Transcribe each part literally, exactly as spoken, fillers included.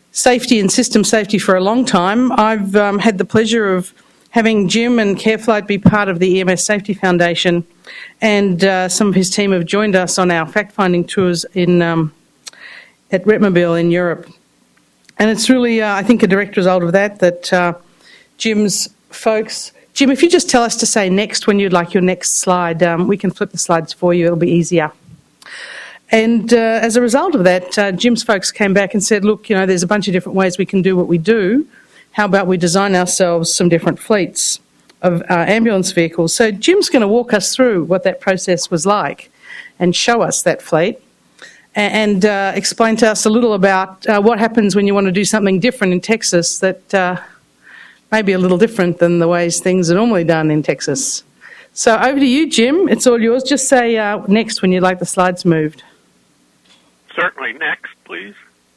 safety and system safety for a long time. I've um, had the pleasure of having Jim and CareFlight be part of the E M S Safety Foundation, and uh, some of his team have joined us on our fact-finding tours in um, at Retmobile in Europe. And it's really, uh, I think, a direct result of that, that uh, Jim's folks... Jim, if you just tell us to say next when you'd like your next slide, um, we can flip the slides for you. It'll be easier. And uh, as a result of that, uh, Jim's folks came back and said, look, you know, there's a bunch of different ways we can do what we do. How about we design ourselves some different fleets of uh, ambulance vehicles? So Jim's going to walk us through what that process was like and show us that fleet and, and uh, explain to us a little about uh, what happens when you want to do something different in Texas that... Uh, maybe a little different than the ways things are normally done in Texas. So over to you, Jim. It's all yours. Just say uh, next when you'd like the slides moved. Certainly. Next, please.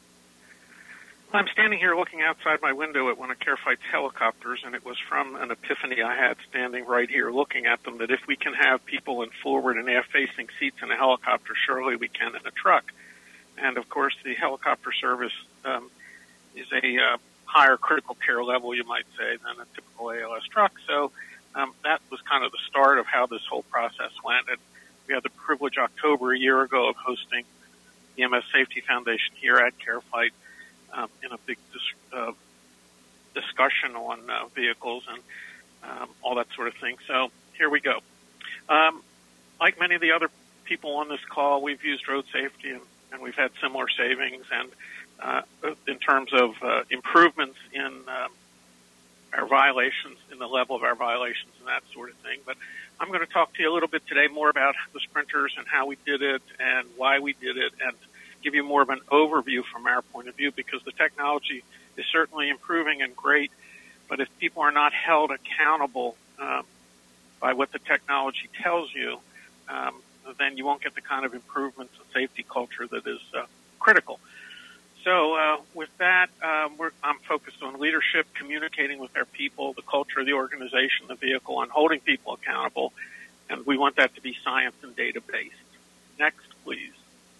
I'm standing here looking outside my window at one of CareFlight's helicopters, and it was from an epiphany I had standing right here looking at them, that if we can have people in forward and aft-facing seats in a helicopter, surely we can in a truck. And, of course, the helicopter service um, is a... Uh, higher critical care level, you might say, than a typical A L S truck. So um, that was kind of the start of how this whole process went. And we had the privilege October a year ago of hosting the E M S Safety Foundation here at CareFlight um, in a big dis- uh, discussion on uh, vehicles and um, all that sort of thing. So here we go. Um, like many of the other people on this call, we've used road safety and, and we've had similar savings and Uh, in terms of uh, improvements in um, our violations, in the level of our violations and that sort of thing. But I'm going to talk to you a little bit today more about the sprinters and how we did it and why we did it, and give you more of an overview from our point of view, because the technology is certainly improving and great, but if people are not held accountable um, by what the technology tells you, um, then you won't get the kind of improvements in safety culture that is uh, critical. So uh, with that, um, we're, I'm focused on leadership, communicating with our people, the culture of the organization, the vehicle, and holding people accountable. And we want that to be science and data-based. Next, please.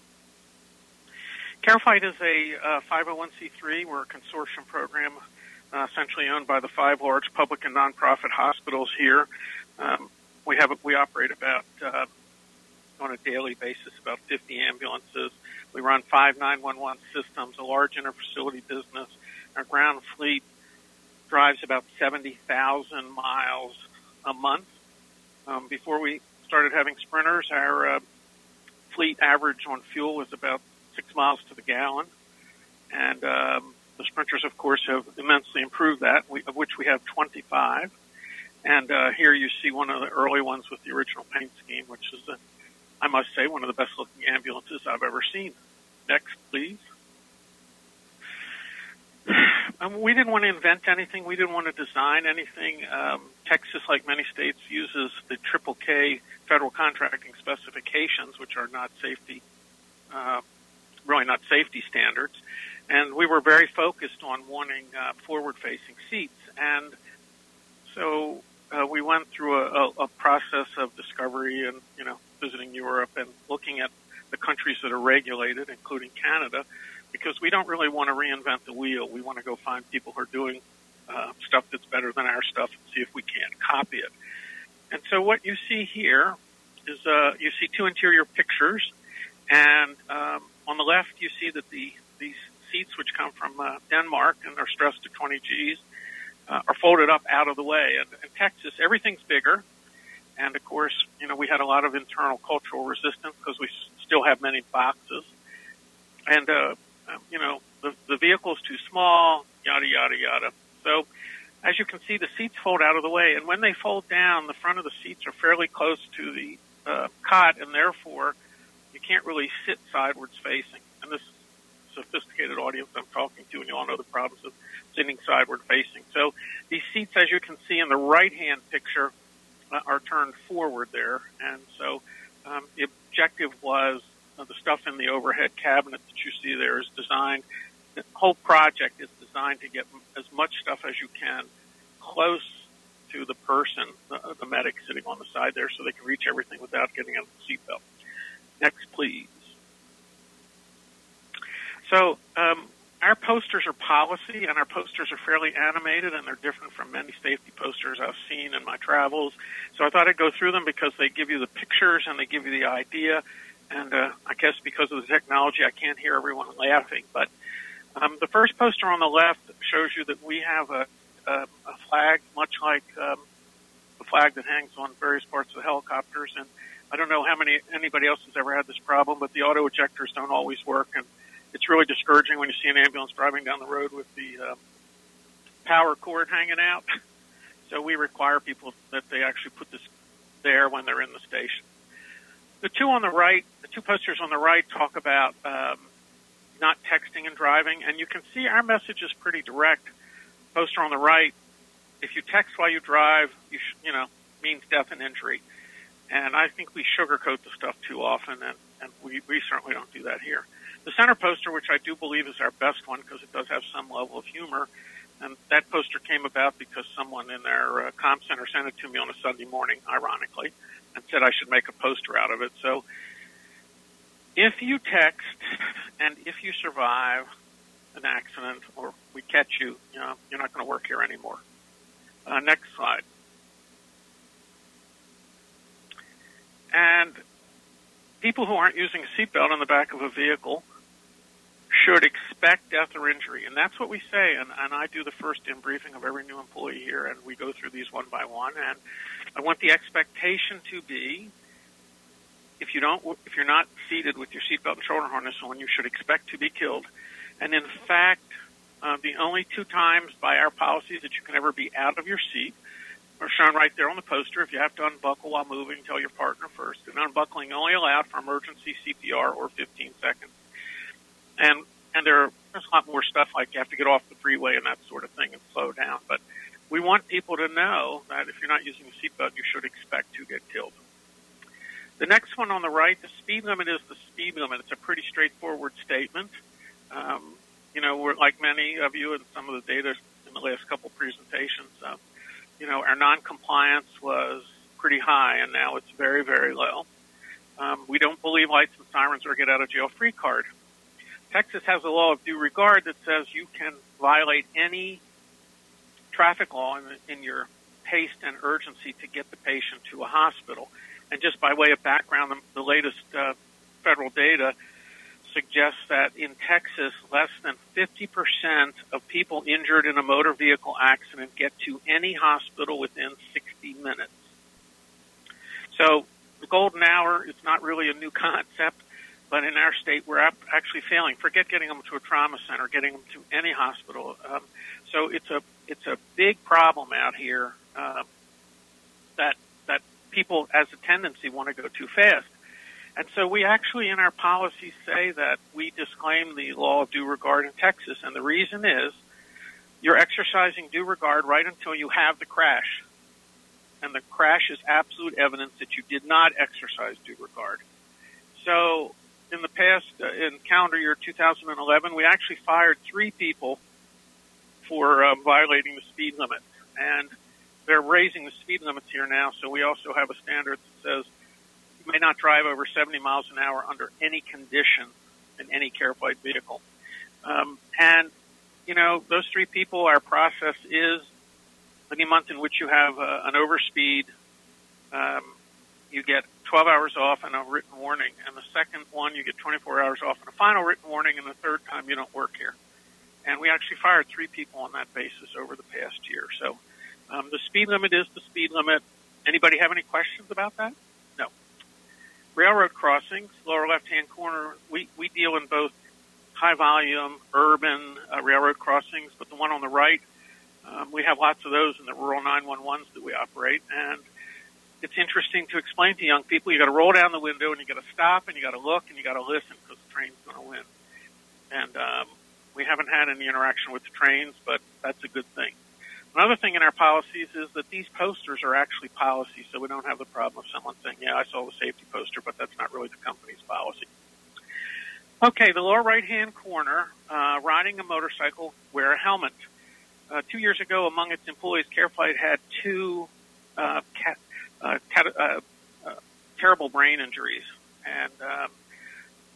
CareFlight is a uh, five oh one c three. We're a consortium program uh, essentially owned by the five large public and nonprofit hospitals here. Um, we have we operate about, uh, on a daily basis, about fifty ambulances. We run five nine one one systems, a large interfacility business. Our ground fleet drives about seventy thousand miles a month. Um, before we started having sprinters, our uh, fleet average on fuel was about six miles to the gallon. And um, the sprinters, of course, have immensely improved that, we, of which we have twenty-five. And uh, here you see one of the early ones with the original paint scheme, which is a I must say, one of the best-looking ambulances I've ever seen. Next, please. Um, we didn't want to invent anything. We didn't want to design anything. Um, Texas, like many states, uses the Triple K federal contracting specifications, which are not safety, uh, really not safety standards. And we were very focused on wanting uh, forward-facing seats. And so uh, we went through a, a, a process of discovery and, you know, visiting Europe and looking at the countries that are regulated, including Canada, because we don't really want to reinvent the wheel. We want to go find people who are doing uh, stuff that's better than our stuff and see if we can't copy it. And so what you see here is uh, you see two interior pictures, and um, on the left you see that the these seats, which come from uh, Denmark and are stressed to twenty G's, uh, are folded up out of the way. And in Texas, everything's bigger. And, of course, you know, we had a lot of internal cultural resistance because we still have many boxes. And, uh, um, you know, the, the vehicle's too small, yada, yada, yada. So, as you can see, the seats fold out of the way. And when they fold down, the front of the seats are fairly close to the uh, cot, and therefore you can't really sit sidewards facing. And this sophisticated audience I'm talking to, and you all know the problems of sitting sideward facing. So these seats, as you can see in the right-hand picture, are turned forward there. And so um, the objective was uh, the stuff in the overhead cabinet that you see there is designed, the whole project is designed to get as much stuff as you can close to the person, the, the medic sitting on the side there, so they can reach everything without getting out of the seatbelt. Next, please. So um, our posters are policy, and our posters are fairly animated, and they're different from many safety posters I've seen in my travels. So I thought I'd go through them because they give you the pictures and they give you the idea. And uh, I guess because of the technology, I can't hear everyone laughing. But um, the first poster on the left shows you that we have a, a, a flag, much like um, the flag that hangs on various parts of the helicopters. And I don't know how many anybody else has ever had this problem, but the auto ejectors don't always work, and it's really discouraging when you see an ambulance driving down the road with the uh, power cord hanging out. So we require people that they actually put this there when they're in the station. The two on the right, the two posters on the right talk about um, not texting and driving, and you can see our message is pretty direct. Poster on the right, if you text while you drive, you sh- you know, means death and injury. And I think we sugarcoat the stuff too often, and, and we, we certainly don't do that here. The center poster, which I do believe is our best one because it does have some level of humor, and that poster came about because someone in their uh, comm center sent it to me on a Sunday morning, ironically, and said I should make a poster out of it. So if you text and if you survive an accident or we catch you, you know, you're not going to work here anymore. Uh, next slide. And people who aren't using a seatbelt in the back of a vehicle should expect death or injury. And that's what we say. And, and I do the first in briefing of every new employee here, and we go through these one by one. And I want the expectation to be, if you don't, if you're not seated with your seatbelt and shoulder harness on, you should expect to be killed. And in fact, uh, the only two times by our policies that you can ever be out of your seat are shown right there on the poster. If you have to unbuckle while moving, tell your partner first. And unbuckling only allowed for emergency C P R or fifteen seconds. And and there, there's a lot more stuff like you have to get off the freeway and that sort of thing and slow down. But we want people to know that if you're not using a seatbelt, you should expect to get killed. The next one on the right, the speed limit is the speed limit. It's a pretty straightforward statement. Um, you know, we're like many of you and some of the data in the last couple presentations, uh, you know, our non-compliance was pretty high, and now it's very, very low. Um, we don't believe lights and sirens are a get-out-of-jail-free card. Texas has a law of due regard that says you can violate any traffic law in, in your haste and urgency to get the patient to a hospital. And just by way of background, the, the latest uh, federal data suggests that in Texas, less than fifty percent of people injured in a motor vehicle accident get to any hospital within sixty minutes. So the golden hour is not really a new concept, but in our state, we're actually failing. Forget getting them to a trauma center, getting them to any hospital. Um, so it's a it's a big problem out here uh, that that people, as a tendency, want to go too fast. And so we actually, in our policies, say that we disclaim the law of due regard in Texas. And the reason is you're exercising due regard right until you have the crash. And the crash is absolute evidence that you did not exercise due regard. So in the past, uh, in calendar year two thousand eleven, we actually fired three people for uh, violating the speed limit. And they're raising the speed limits here now, so we also have a standard that says you may not drive over seventy miles an hour under any condition in any Care Flight vehicle. Um, and, you know, those three people, our process is any month in which you have uh, an overspeed, um, you get twelve hours off and a written warning. And the second one, you get twenty-four hours off and a final written warning, and the third time you don't work here. And we actually fired three people on that basis over the past year. So um, the speed limit is the speed limit. Anybody have any questions about that? No. Railroad crossings, lower left-hand corner, we, we deal in both high-volume, urban uh, railroad crossings, but the one on the right, um, we have lots of those in the rural nine one ones that we operate. And it's interesting to explain to young people, you got to roll down the window and you got to stop and you got to look and you got to listen because the train's going to win. And um, we haven't had any interaction with the trains, but that's a good thing. Another thing in our policies is that these posters are actually policies, so we don't have the problem of someone saying, yeah, I saw the safety poster, but that's not really the company's policy. Okay, the lower right-hand corner, uh, riding a motorcycle, wear a helmet. Uh, two years ago, among its employees, Care Flight had two uh, cat, uh, cat, uh, uh, terrible brain injuries. And um,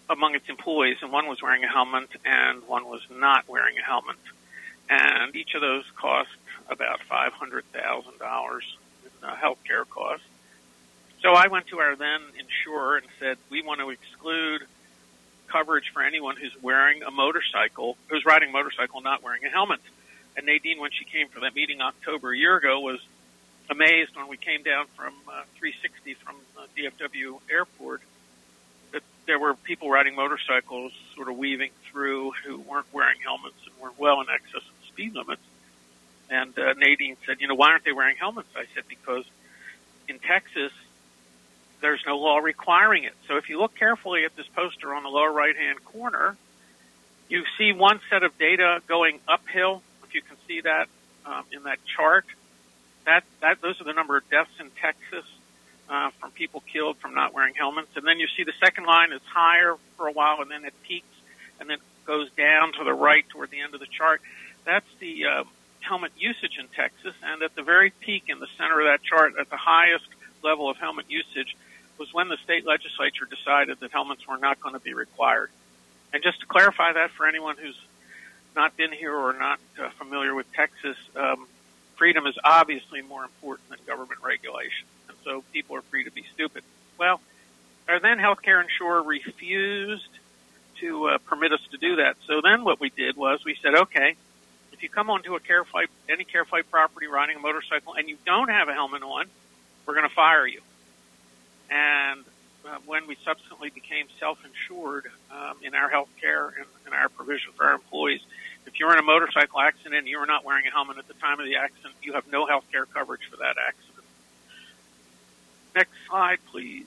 among its employees, and one was wearing a helmet and one was not wearing a helmet. And each of those cost about five hundred thousand dollars in uh, health care costs. So I went to our then insurer and said, we want to exclude coverage for anyone who's wearing a motorcycle, who's riding a motorcycle not wearing a helmet. And Nadine, when she came for that meeting October a year ago, was amazed when we came down from uh, three sixty from uh, D F W Airport that there were people riding motorcycles sort of weaving through who weren't wearing helmets and were well in excess of the speed limits. And uh, Nadine said, you know, why aren't they wearing helmets? I said, because in Texas, there's no law requiring it. So if you look carefully at this poster on the lower right-hand corner, you see one set of data going uphill. If you can see that um, in that chart, that, that those are the number of deaths in Texas uh, from people killed from not wearing helmets. And then you see the second line is higher for a while, and then it peaks, and then goes down to the right toward the end of the chart. That's the uh, helmet usage in Texas. And at the very peak in the center of that chart, at the highest level of helmet usage, was when the state legislature decided that helmets were not going to be required. And just to clarify that for anyone who's not been here or not uh, familiar with Texas, um, freedom is obviously more important than government regulation. And so people are free to be stupid. Well, our then healthcare insurer refused to uh, permit us to do that. So then what we did was we said, okay, if you come onto a care flight, any care flight property riding a motorcycle and you don't have a helmet on, we're going to fire you. And uh, when we subsequently became self-insured um, in our health care and in our provision for our employees, if you're in a motorcycle accident and you are not wearing a helmet at the time of the accident, you have no health care coverage for that accident. Next slide, please.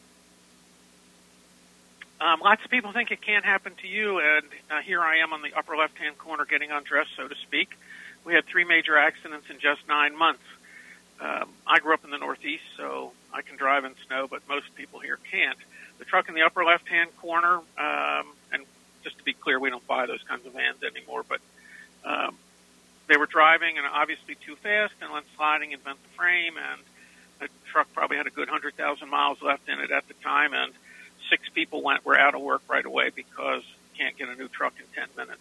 Um, lots of people think it can't happen to you, and uh, here I am on the upper left-hand corner getting undressed, so to speak. We had three major accidents in just nine months. Um, I grew up in the Northeast, so I can drive in snow, but most people here can't. The truck in the upper left-hand corner, um, and just to be clear, we don't buy those kinds of vans anymore, but um, they were driving and obviously too fast and went sliding and bent the frame, and the truck probably had a good one hundred thousand miles left in it at the time, and six people went were out of work right away because you can't get a new truck in ten minutes.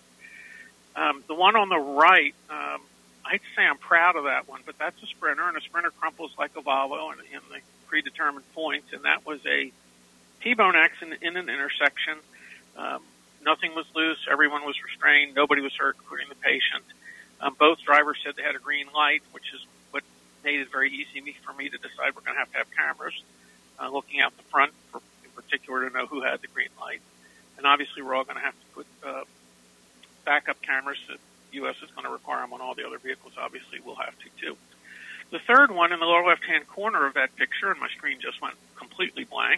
Um, the one on the right, um, I'd say I'm proud of that one, but that's a Sprinter, and a Sprinter crumples like a Volvo in, in the predetermined points, and that was a T-bone accident in an intersection. Um, nothing was loose. Everyone was restrained. Nobody was hurt, including the patient. Um, both drivers said they had a green light, which is what made it very easy for me to decide we're going to have to have cameras uh, looking out the front, for, in particular, to know who had the green light. And obviously, we're all going to have to put uh, backup cameras that U S is going to require them on all the other vehicles. Obviously, we'll have to, too. The third one in the lower left-hand corner of that picture, and my screen just went completely blank,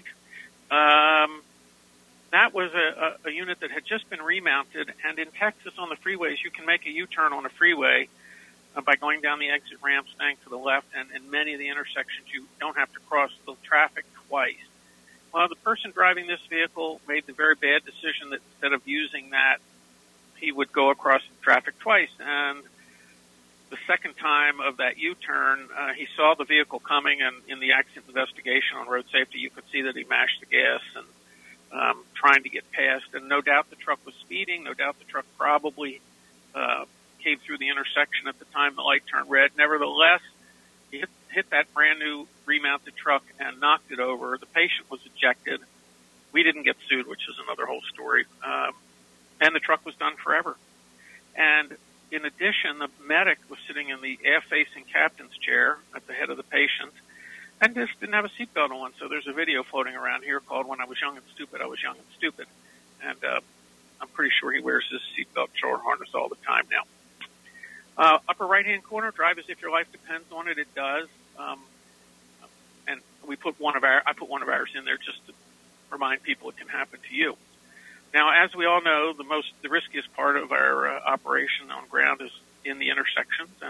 um, that was a, a, a unit that had just been remounted, and in Texas on the freeways, you can make a U-turn on a freeway uh, by going down the exit ramp, staying to the left, and in many of the intersections, you don't have to cross the traffic twice. Well, the person driving this vehicle made the very bad decision that instead of using that, he would go across the traffic twice, and the second time of that U-turn, uh, he saw the vehicle coming, and in the accident investigation on road safety, you could see that he mashed the gas and um, trying to get past, and no doubt the truck was speeding, no doubt the truck probably uh, came through the intersection at the time the light turned red. Nevertheless, he hit, hit that brand-new remounted truck and knocked it over. The patient was ejected. We didn't get sued, which is another whole story. Um, And the truck was done forever. And in addition, the medic was sitting in the aft-facing captain's chair at the head of the patient and just didn't have a seatbelt on. So there's a video floating around here called When I Was Young and Stupid, I Was Young and Stupid. And uh, I'm pretty sure he wears his seatbelt shoulder harness all the time now. Uh, upper right-hand corner, drive as if your life depends on it. It does. Um, and we put one of our, I put one of ours in there just to remind people it can happen to you. Now, as we all know, the most, the riskiest part of our uh, operation on ground is in the intersections. And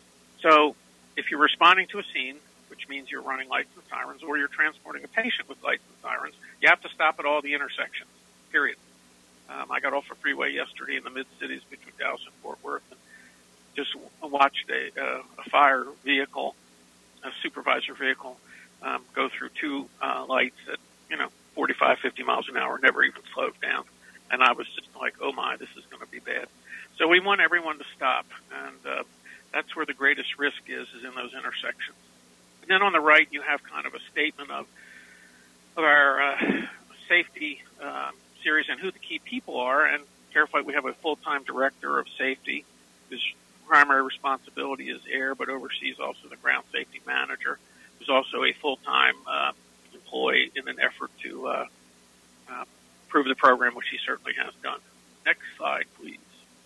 so if you're responding to a scene, which means you're running lights and sirens, or you're transporting a patient with lights and sirens, you have to stop at all the intersections, period. Um, I got off a freeway yesterday in the mid-cities between Dallas and Fort Worth and just watched a, uh, a fire vehicle, a supervisor vehicle, um, go through two uh, lights at, you know, forty, forty-five, fifty miles an hour, never even slowed down. And I was just like, oh my, this is going to be bad. So we want everyone to stop, and uh, that's where the greatest risk is, is in those intersections. And then on the right, you have kind of a statement of, of our uh, safety uh, series and who the key people are. And CareFlight, we have a full-time director of safety whose primary responsibility is air, but oversees also the ground safety manager, who's also a full-time uh, employee in an effort to uh, uh, improve the program, which he certainly has done. Next slide, please.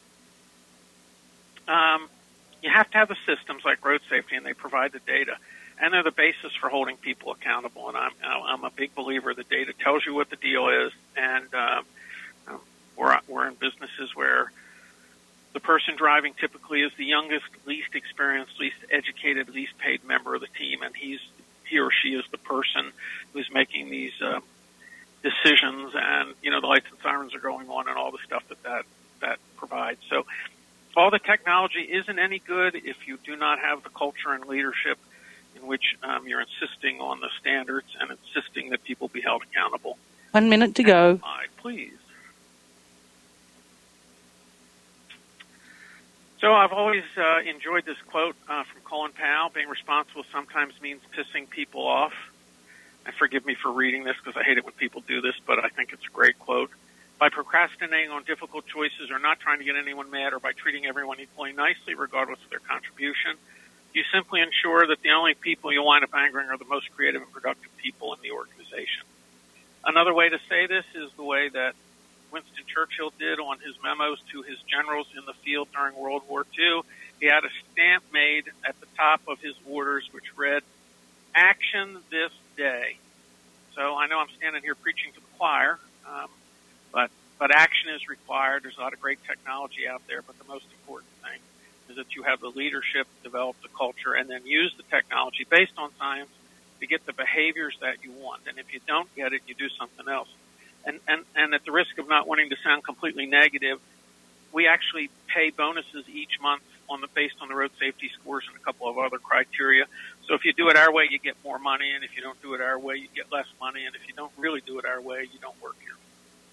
Um, you have to have the systems like road safety, and they provide the data, and they're the basis for holding people accountable. And I'm I'm a big believer the data tells you what the deal is, and um, we're we're in businesses where the person driving typically is the youngest, least experienced, least educated, least paid member of the team, and he's he or she is the person who's making these uh, decisions, and you know the lights and sirens are going on, and all the stuff that that, that provides. So. All the technology isn't any good if you do not have the culture and leadership in which um, you're insisting on the standards and insisting that people be held accountable. One minute to go. Slide, please. So I've always uh, enjoyed this quote uh, from Colin Powell, being responsible sometimes means pissing people off. And forgive me for reading this because I hate it when people do this, but I think it's a great quote. By procrastinating on difficult choices or not trying to get anyone mad or by treating everyone equally nicely regardless of their contribution, you simply ensure that the only people you wind up angering are the most creative and productive people in the organization. Another way to say this is the way that Winston Churchill did on his memos to his generals in the field during World War Two. He had a stamp made at the top of his orders which read, "Action this day." So I know I'm standing here preaching to the choir, um, But but action is required. There's a lot of great technology out there, but the most important thing is that you have the leadership, develop the culture, and then use the technology based on science to get the behaviors that you want. And if you don't get it, you do something else. And and, and at the risk of not wanting to sound completely negative, we actually pay bonuses each month on the based on the road safety scores and a couple of other criteria. So if you do it our way, you get more money, and if you don't do it our way, you get less money. And if you don't really do it our way, you don't work here.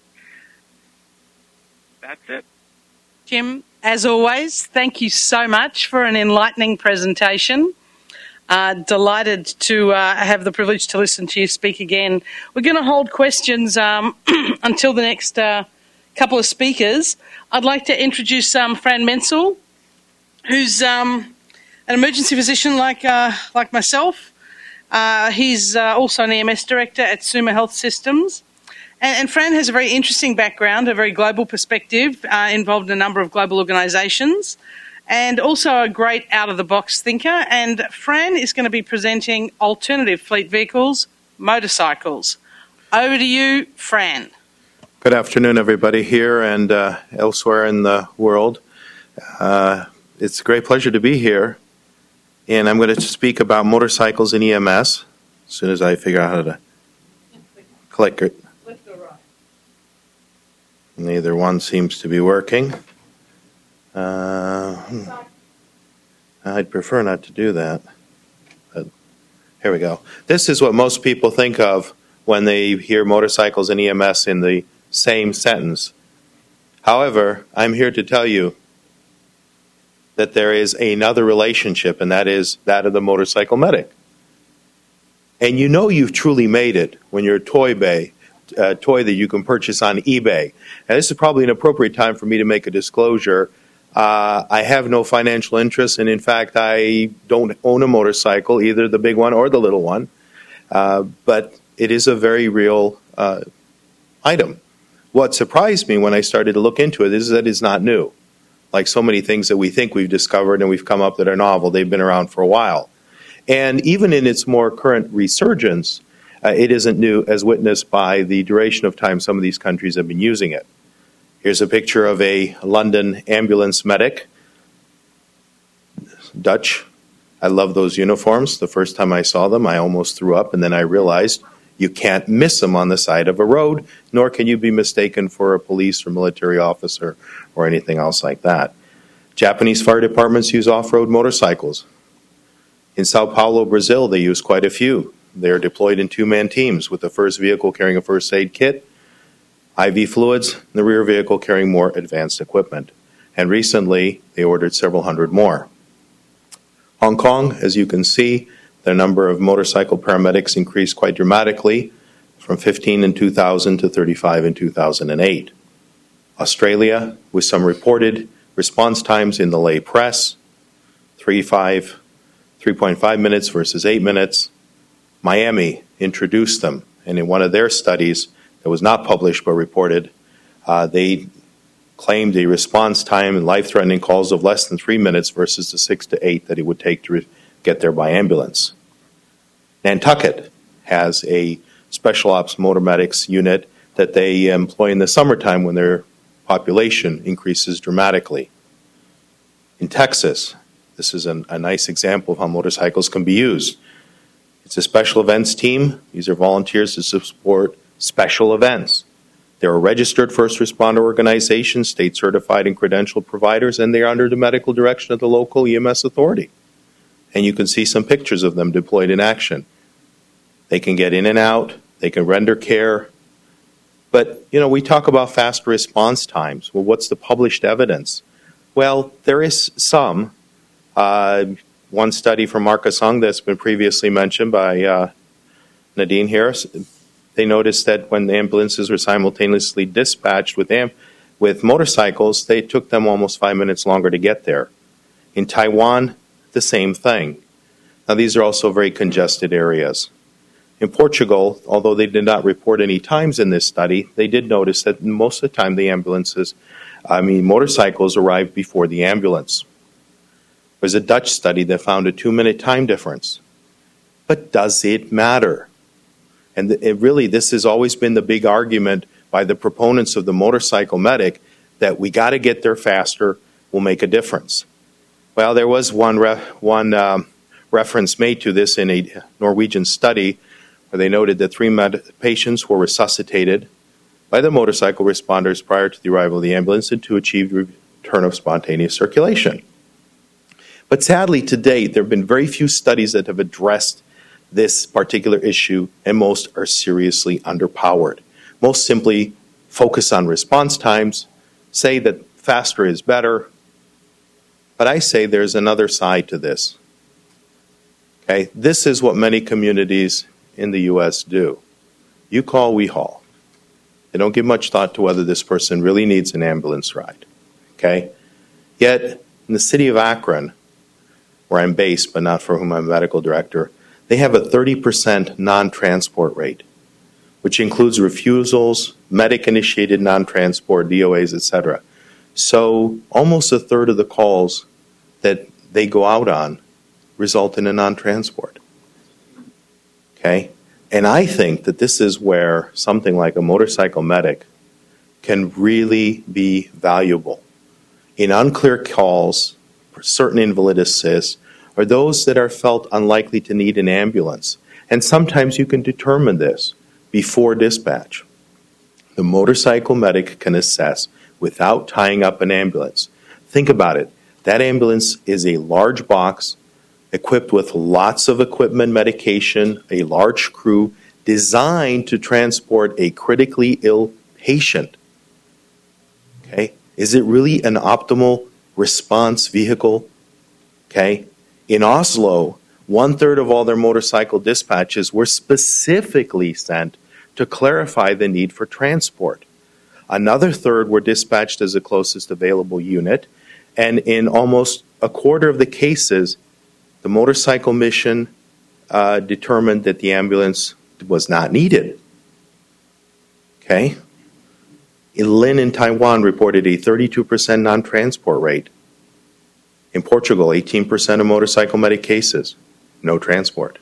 That's it. Jim, as always, thank you so much for an enlightening presentation. Uh, delighted to uh, have the privilege to listen to you speak again. We're going to hold questions um, until the next uh, couple of speakers. I'd like to introduce um, Fran Menzel, who's um, an emergency physician like uh, like myself. Uh, he's uh, also an E M S director at Summa Health Systems. And, and Fran has a very interesting background, a very global perspective, uh, involved in a number of global organisations, and also a great out-of-the-box thinker. And Fran is going to be presenting alternative fleet vehicles, motorcycles. Over to you, Fran. Good afternoon, everybody here and uh, elsewhere in the world. Uh, it's a great pleasure to be here, and I'm going to speak about motorcycles and E M S as soon as I figure out how to click it. Neither one seems to be working. Uh, I'd prefer not to do that. But here we go. This is what most people think of when they hear motorcycles and E M S in the same sentence. However, I'm here to tell you that there is another relationship, and that is that of the motorcycle medic. And you know you've truly made it when you're a toy bay. Uh, toy that you can purchase on eBay. And this is probably an appropriate time for me to make a disclosure. Uh, I have no financial interest, and in fact, I don't own a motorcycle, either the big one or the little one. Uh, but it is a very real uh, item. What surprised me when I started to look into it is that it's not new. Like so many things that we think we've discovered and we've come up that are novel, they've been around for a while. And even in its more current resurgence, Uh, it isn't new, as witnessed by the duration of time some of these countries have been using it. Here's a picture of a London ambulance medic. Dutch. I love those uniforms. The first time I saw them, I almost threw up, and then I realized you can't miss them on the side of a road, nor can you be mistaken for a police or military officer or anything else like that. Japanese fire departments use off-road motorcycles. In Sao Paulo, Brazil, they use quite a few. They're deployed in two-man teams, with the first vehicle carrying a first aid kit, I V fluids, and the rear vehicle carrying more advanced equipment. And recently, they ordered several hundred more. Hong Kong, as you can see, the number of motorcycle paramedics increased quite dramatically, from fifteen in two thousand to thirty-five in two thousand eight. Australia, with some reported response times in the lay press, three point five minutes versus eight minutes. Miami introduced them, and in one of their studies that was not published but reported, uh, they claimed a response time in life-threatening calls of less than three minutes versus the six to eight that it would take to re- get there by ambulance. Nantucket has a special ops motor medics unit that they employ in the summertime when their population increases dramatically. In Texas, this is an, a nice example of how motorcycles can be used. It's a special events team. These are volunteers to support special events. They're a registered first responder organization, state certified and credentialed providers, and they're under the medical direction of the local E M S authority. And you can see some pictures of them deployed in action. They can get in and out. They can render care. But, you know, we talk about fast response times. Well, what's the published evidence? Well, there is some. Uh, one study from Marcus Hung that's been previously mentioned by uh, Nadine Harris, they noticed that when the ambulances were simultaneously dispatched with, am- with motorcycles, they took them almost five minutes longer to get there. In Taiwan, the same thing. Now, these are also very congested areas. In Portugal, although they did not report any times in this study, they did notice that most of the time the ambulances, I mean motorcycles, arrived before the ambulance. There's a Dutch study that found a two-minute time difference. But does it matter? And it really, this has always been the big argument by the proponents of the motorcycle medic, that we got to get there faster, will make a difference. Well, there was one, re- one um, reference made to this in a Norwegian study where they noted that three med- patients were resuscitated by the motorcycle responders prior to the arrival of the ambulance and to achieve return of spontaneous circulation. But sadly, to date, there have been very few studies that have addressed this particular issue, and most are seriously underpowered. Most simply focus on response times, say that faster is better, but I say there's another side to this. Okay, this is what many communities in the U S do. You call, we haul. They don't give much thought to whether this person really needs an ambulance ride. Okay? Yet, in the city of Akron, where I'm based, but not for whom I'm medical director, they have a thirty percent non-transport rate, which includes refusals, medic-initiated non-transport, D O As, et cetera. So almost a third of the calls that they go out on result in a non-transport. Okay? And I think that this is where something like a motorcycle medic can really be valuable. In unclear calls, for certain invalid assists, or those that are felt unlikely to need an ambulance. And sometimes you can determine this before dispatch. The motorcycle medic can assess without tying up an ambulance. Think about it. That ambulance is a large box equipped with lots of equipment, medication, a large crew designed to transport a critically ill patient. Okay? Is it really an optimal response vehicle? Okay? In Oslo, one-third of all their motorcycle dispatches were specifically sent to clarify the need for transport. Another third were dispatched as the closest available unit, and in almost a quarter of the cases, the motorcycle mission uh, determined that the ambulance was not needed. Okay? Lin in Taiwan reported a thirty-two percent non-transport rate. In Portugal, eighteen percent of motorcycle medic cases, no transport.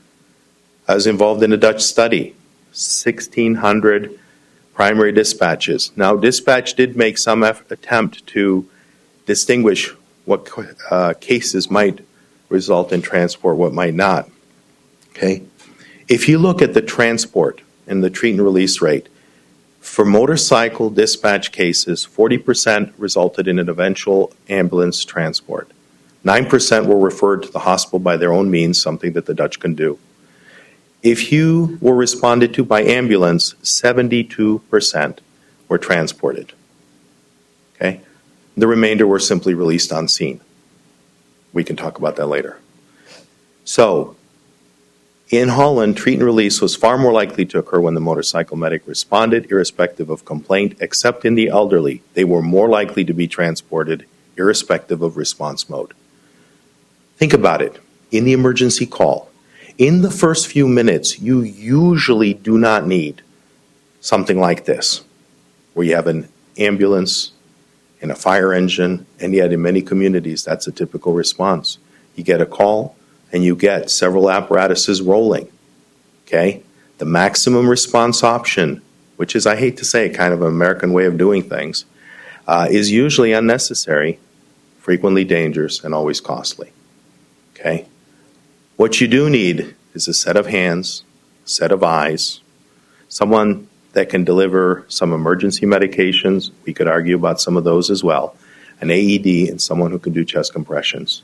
I was involved in a Dutch study, sixteen hundred primary dispatches. Now, dispatch did make some effort, attempt to distinguish what uh, cases might result in transport, what might not. Okay? If you look at the transport and the treat and release rate, for motorcycle dispatch cases, forty percent resulted in an eventual ambulance transport. nine percent were referred to the hospital by their own means, something that the Dutch can do. If you were responded to by ambulance, seventy-two percent were transported. Okay? The remainder were simply released on scene. We can talk about that later. So, in Holland, treat and release was far more likely to occur when the motorcycle medic responded, irrespective of complaint, except in the elderly. They were more likely to be transported, irrespective of response mode. Think about it. In the emergency call, in the first few minutes, you usually do not need something like this, where you have an ambulance and a fire engine, and yet in many communities, that's a typical response. You get a call, and you get several apparatuses rolling, okay? The maximum response option, which is, I hate to say, kind of an American way of doing things, uh, is usually unnecessary, frequently dangerous, and always costly, okay? What you do need is a set of hands, a set of eyes, someone that can deliver some emergency medications. We could argue about some of those as well, an A E D, and someone who can do chest compressions.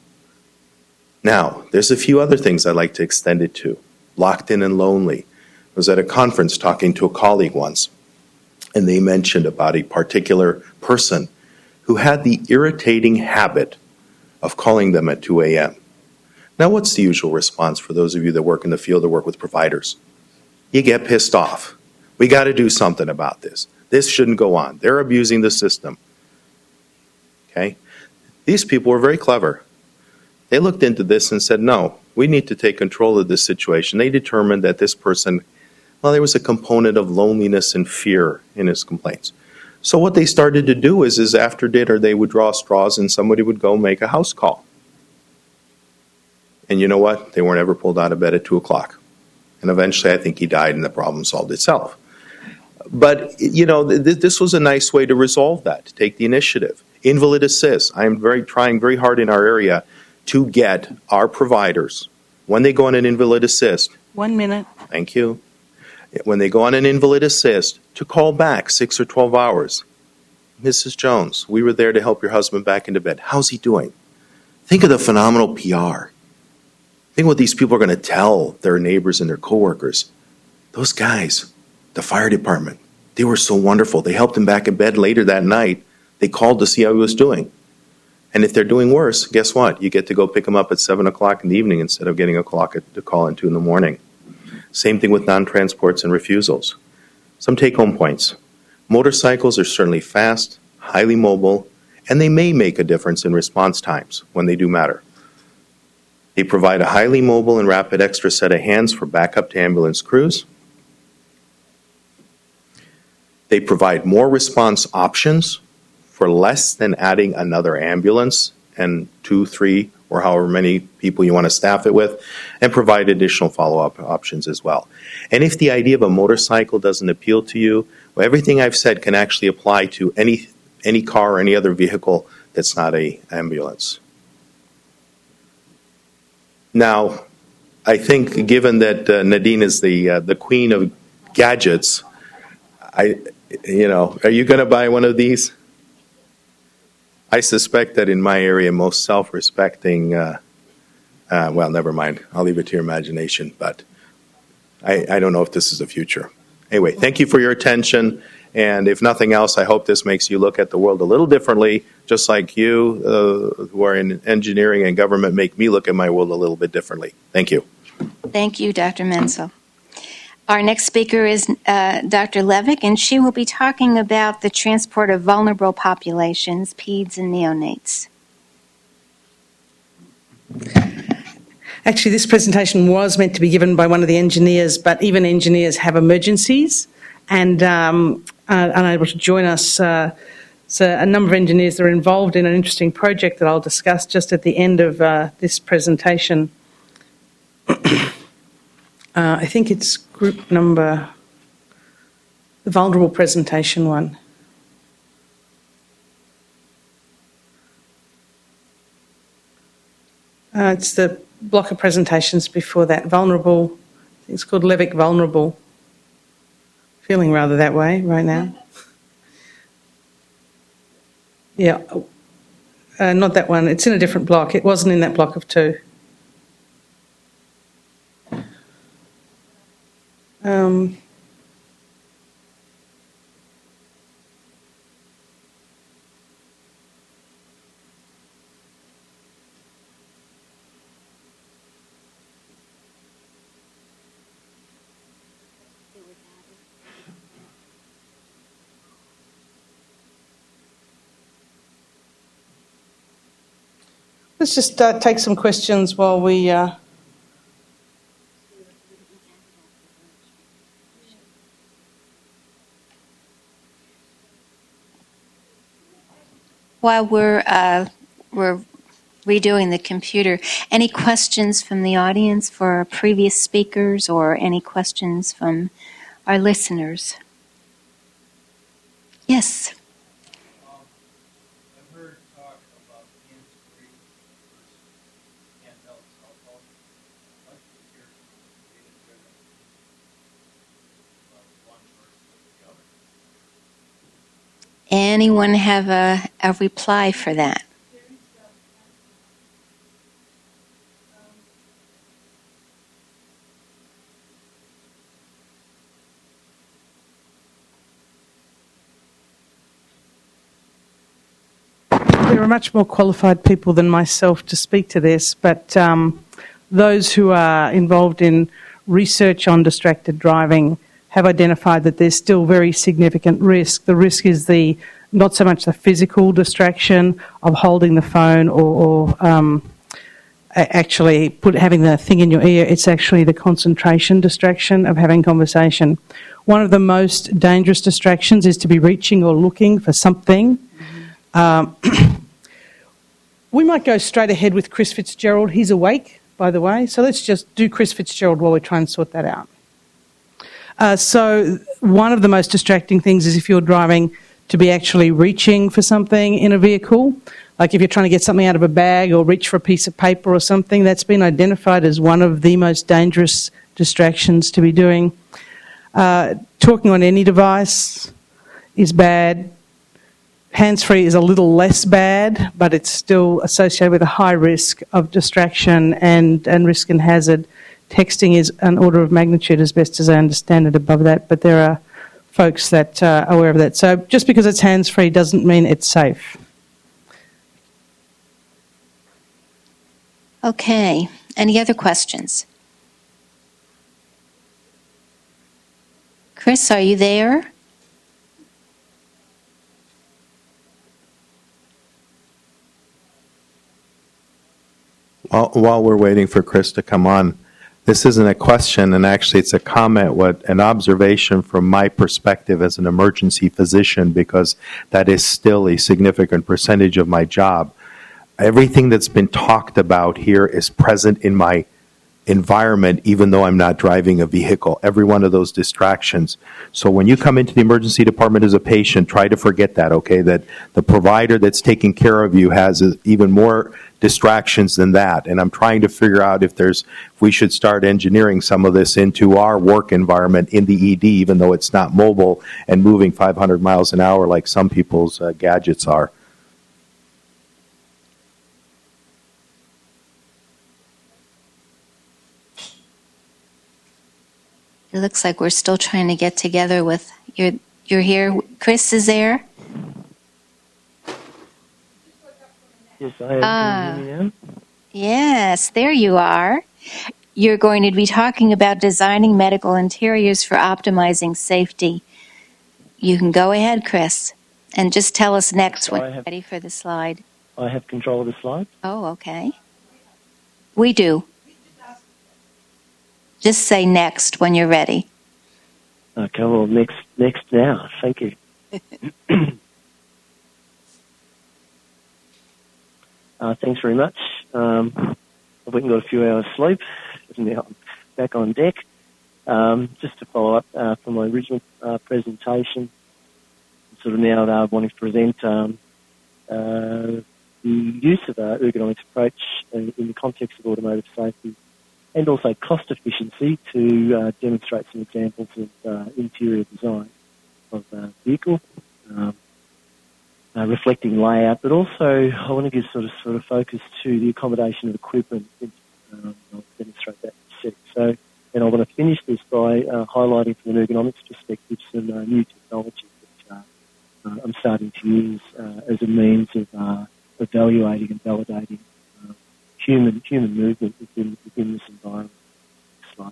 Now, there's a few other things I'd like to extend it to. Locked in and lonely. I was at a conference talking to a colleague once, and they mentioned about a particular person who had the irritating habit of calling them at two a.m. Now, what's the usual response for those of you that work in the field or work with providers? You get pissed off. We got to do something about this. This shouldn't go on. They're abusing the system. Okay? These people were very clever. They looked into this and said, no, we need to take control of this situation. They determined that this person, well, there was a component of loneliness and fear in his complaints. So what they started to do is, is after dinner, they would draw straws and somebody would go make a house call. And you know what? They weren't ever pulled out of bed at two o'clock. And eventually I think he died and the problem solved itself. But, you know, th- this was a nice way to resolve that, to take the initiative. Invalid assist. I am very trying very hard in our area to get our providers, when they go on an invalid assist. One minute. Thank you. When they go on an invalid assist, to call back six or twelve hours. Missus Jones, we were there to help your husband back into bed. How's he doing? Think of the phenomenal P R. Think what these people are going to tell their neighbors and their coworkers. Those guys, the fire department, they were so wonderful. They helped him back in bed later that night. They called to see how he was doing. And if they're doing worse, guess what? You get to go pick them up at seven o'clock in the evening instead of getting a clock to call at two in the morning. Same thing with non-transports and refusals. Some take-home points. Motorcycles are certainly fast, highly mobile, and they may make a difference in response times when they do matter. They provide a highly mobile and rapid extra set of hands for backup to ambulance crews. They provide more response options for less than adding another ambulance and two, three, or however many people you want to staff it with, and provide additional follow-up options as well. And if the idea of a motorcycle doesn't appeal to you, well, everything I've said can actually apply to any any car or any other vehicle that's not an ambulance. Now, I think given that uh, Nadine is the uh, the queen of gadgets, I, you know, are you going to buy one of these? I suspect that in my area, most self-respecting, uh, uh, well, never mind. I'll leave it to your imagination, but I, I don't know if this is the future. Anyway, thank you for your attention, and if nothing else, I hope this makes you look at the world a little differently, just like you, uh, who are in engineering and government, make me look at my world a little bit differently. Thank you. Thank you, Doctor Menzel. Our next speaker is uh, Doctor Levick, and she will be talking about the transport of vulnerable populations, peds and neonates. Actually, this presentation was meant to be given by one of the engineers, but even engineers have emergencies and um, are unable to join us. Uh, so a number of engineers that are involved in an interesting project that I'll discuss just at the end of uh, this presentation. Uh, I think it's group number, the vulnerable presentation one. Uh, it's the block of presentations before that. Vulnerable, I think it's called Levick Vulnerable. Feeling rather that way right now. Yeah, uh, not that one. It's in a different block. It wasn't in that block of two. let's just uh, take some questions while we... Uh... While we're uh, we're redoing the computer, any questions from the audience for our previous speakers, or any questions from our listeners? Yes. Um, I've heard talk about hands-free versus handheld cell phone. I'd like to hear data-driven about one versus the other. Anyone have a, a reply for that? There are much more qualified people than myself to speak to this, but um, those who are involved in research on distracted driving have identified that there's still very significant risk. The risk is the not so much the physical distraction of holding the phone or, or um, actually put having the thing in your ear. It's actually the concentration distraction of having conversation. One of the most dangerous distractions is to be reaching or looking for something. Mm-hmm. Um, we might go straight ahead with Chris Fitzgerald. He's awake, by the way, so let's just do Chris Fitzgerald while we try and sort that out. Uh, so one of the most distracting things is if you're driving to be actually reaching for something in a vehicle, like if you're trying to get something out of a bag or reach for a piece of paper or something. That's been identified as one of the most dangerous distractions to be doing. Uh, talking on any device is bad. Hands-free is a little less bad, but it's still associated with a high risk of distraction and, and risk and hazard. Texting is an order of magnitude, as best as I understand it, above that, but there are folks that uh, are aware of that. So just because it's hands-free doesn't mean it's safe. Okay. Any other questions? Chris, are you there? While, while we're waiting for Chris to come on, this isn't a question, and actually it's a comment, what an observation from my perspective as an emergency physician, because that is still a significant percentage of my job. Everything that's been talked about here is present in my environment, even though I'm not driving a vehicle. Every one of those distractions. So when you come into the emergency department as a patient, try to forget that, okay? That the provider that's taking care of you has even more distractions than that. And I'm trying to figure out if there's, if we should start engineering some of this into our work environment in the E D, even though it's not mobile and moving five hundred miles an hour like some people's uh, gadgets are. It looks like we're still trying to get together with, you're, you're here. Chris is there? Yes, I am. Ah, Can you hear me now? Yes, there you are. You're going to be talking about designing medical interiors for optimizing safety. You can go ahead, Chris, and just tell us next when you're ready for the slide. I have control of the slide. Oh, okay. We do. Just say next when you're ready. Okay, well, next, next now. Thank you. uh, thanks very much. Um, I've went and got a few hours sleep. Now I'm back on deck. Um, just to follow up uh, from my original uh, presentation, sort of now uh, wanting to present um, uh, the use of an ergonomics approach in, in the context of automotive safety, and also cost efficiency to uh, demonstrate some examples of uh, interior design of uh, vehicle, um, uh, reflecting layout, but also I want to give sort of sort of focus to the accommodation of equipment. Um, I'll demonstrate that in a sec. So, and I want to finish this by uh, highlighting from an ergonomics perspective some uh, new technology that uh, uh, I'm starting to use uh, as a means of uh, evaluating and validating human human movement within within this environment. Slide.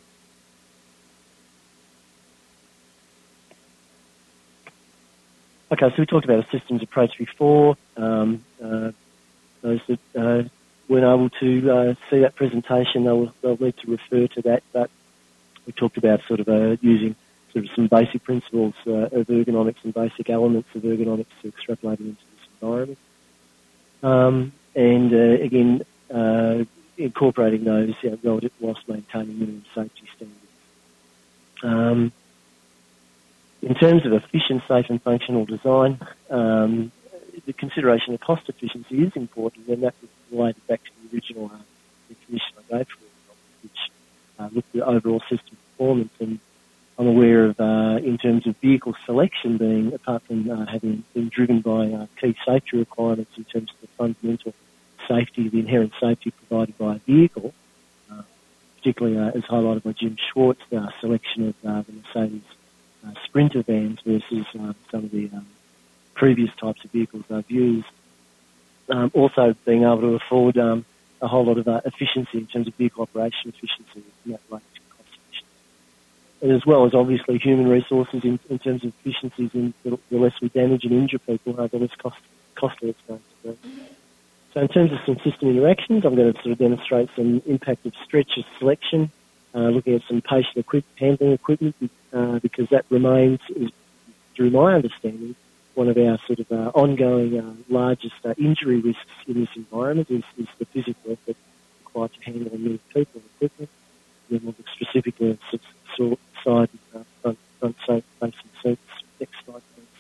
Okay, so we talked about a systems approach before. Um, uh, those that uh, weren't able to uh, see that presentation, they'll, they'll need to refer to that. But we talked about sort of uh, using sort of some basic principles uh, of ergonomics and basic elements of ergonomics to extrapolate into this environment. Um, and uh, again, uh, incorporating those you know, relative whilst maintaining minimum safety standards. Um, in terms of efficient, safe and functional design, um, the consideration of cost efficiency is important, and that was related back to the original uh, definition I gave for it, which uh, looked at overall system performance. And I'm aware of, uh, in terms of vehicle selection being, apart from uh, having been driven by uh, key safety requirements in terms of the fundamental safety, the inherent safety provided by a vehicle, uh, particularly uh, as highlighted by Jim Schwartz, the selection of uh, the Mercedes uh, Sprinter vans versus uh, some of the um, previous types of vehicles they've used. Um, also being able to afford um, a whole lot of uh, efficiency in terms of vehicle operation efficiency, and that relates to cost efficiency. And as well as obviously human resources in, in terms of efficiencies, in the, the less we damage and injure people, uh, the less cost, costly it's going to be. So in terms of some system interactions, I'm going to sort of demonstrate some impact of stretcher selection, uh, looking at some patient equip, handling equipment, uh, because that remains, is, through my understanding, one of our sort of uh, ongoing uh, largest uh, injury risks in this environment is, is the physical effort required to handle and move people and equipment. And then we'll look specifically at sort side and uh, front, front safe facing seats. Next slide,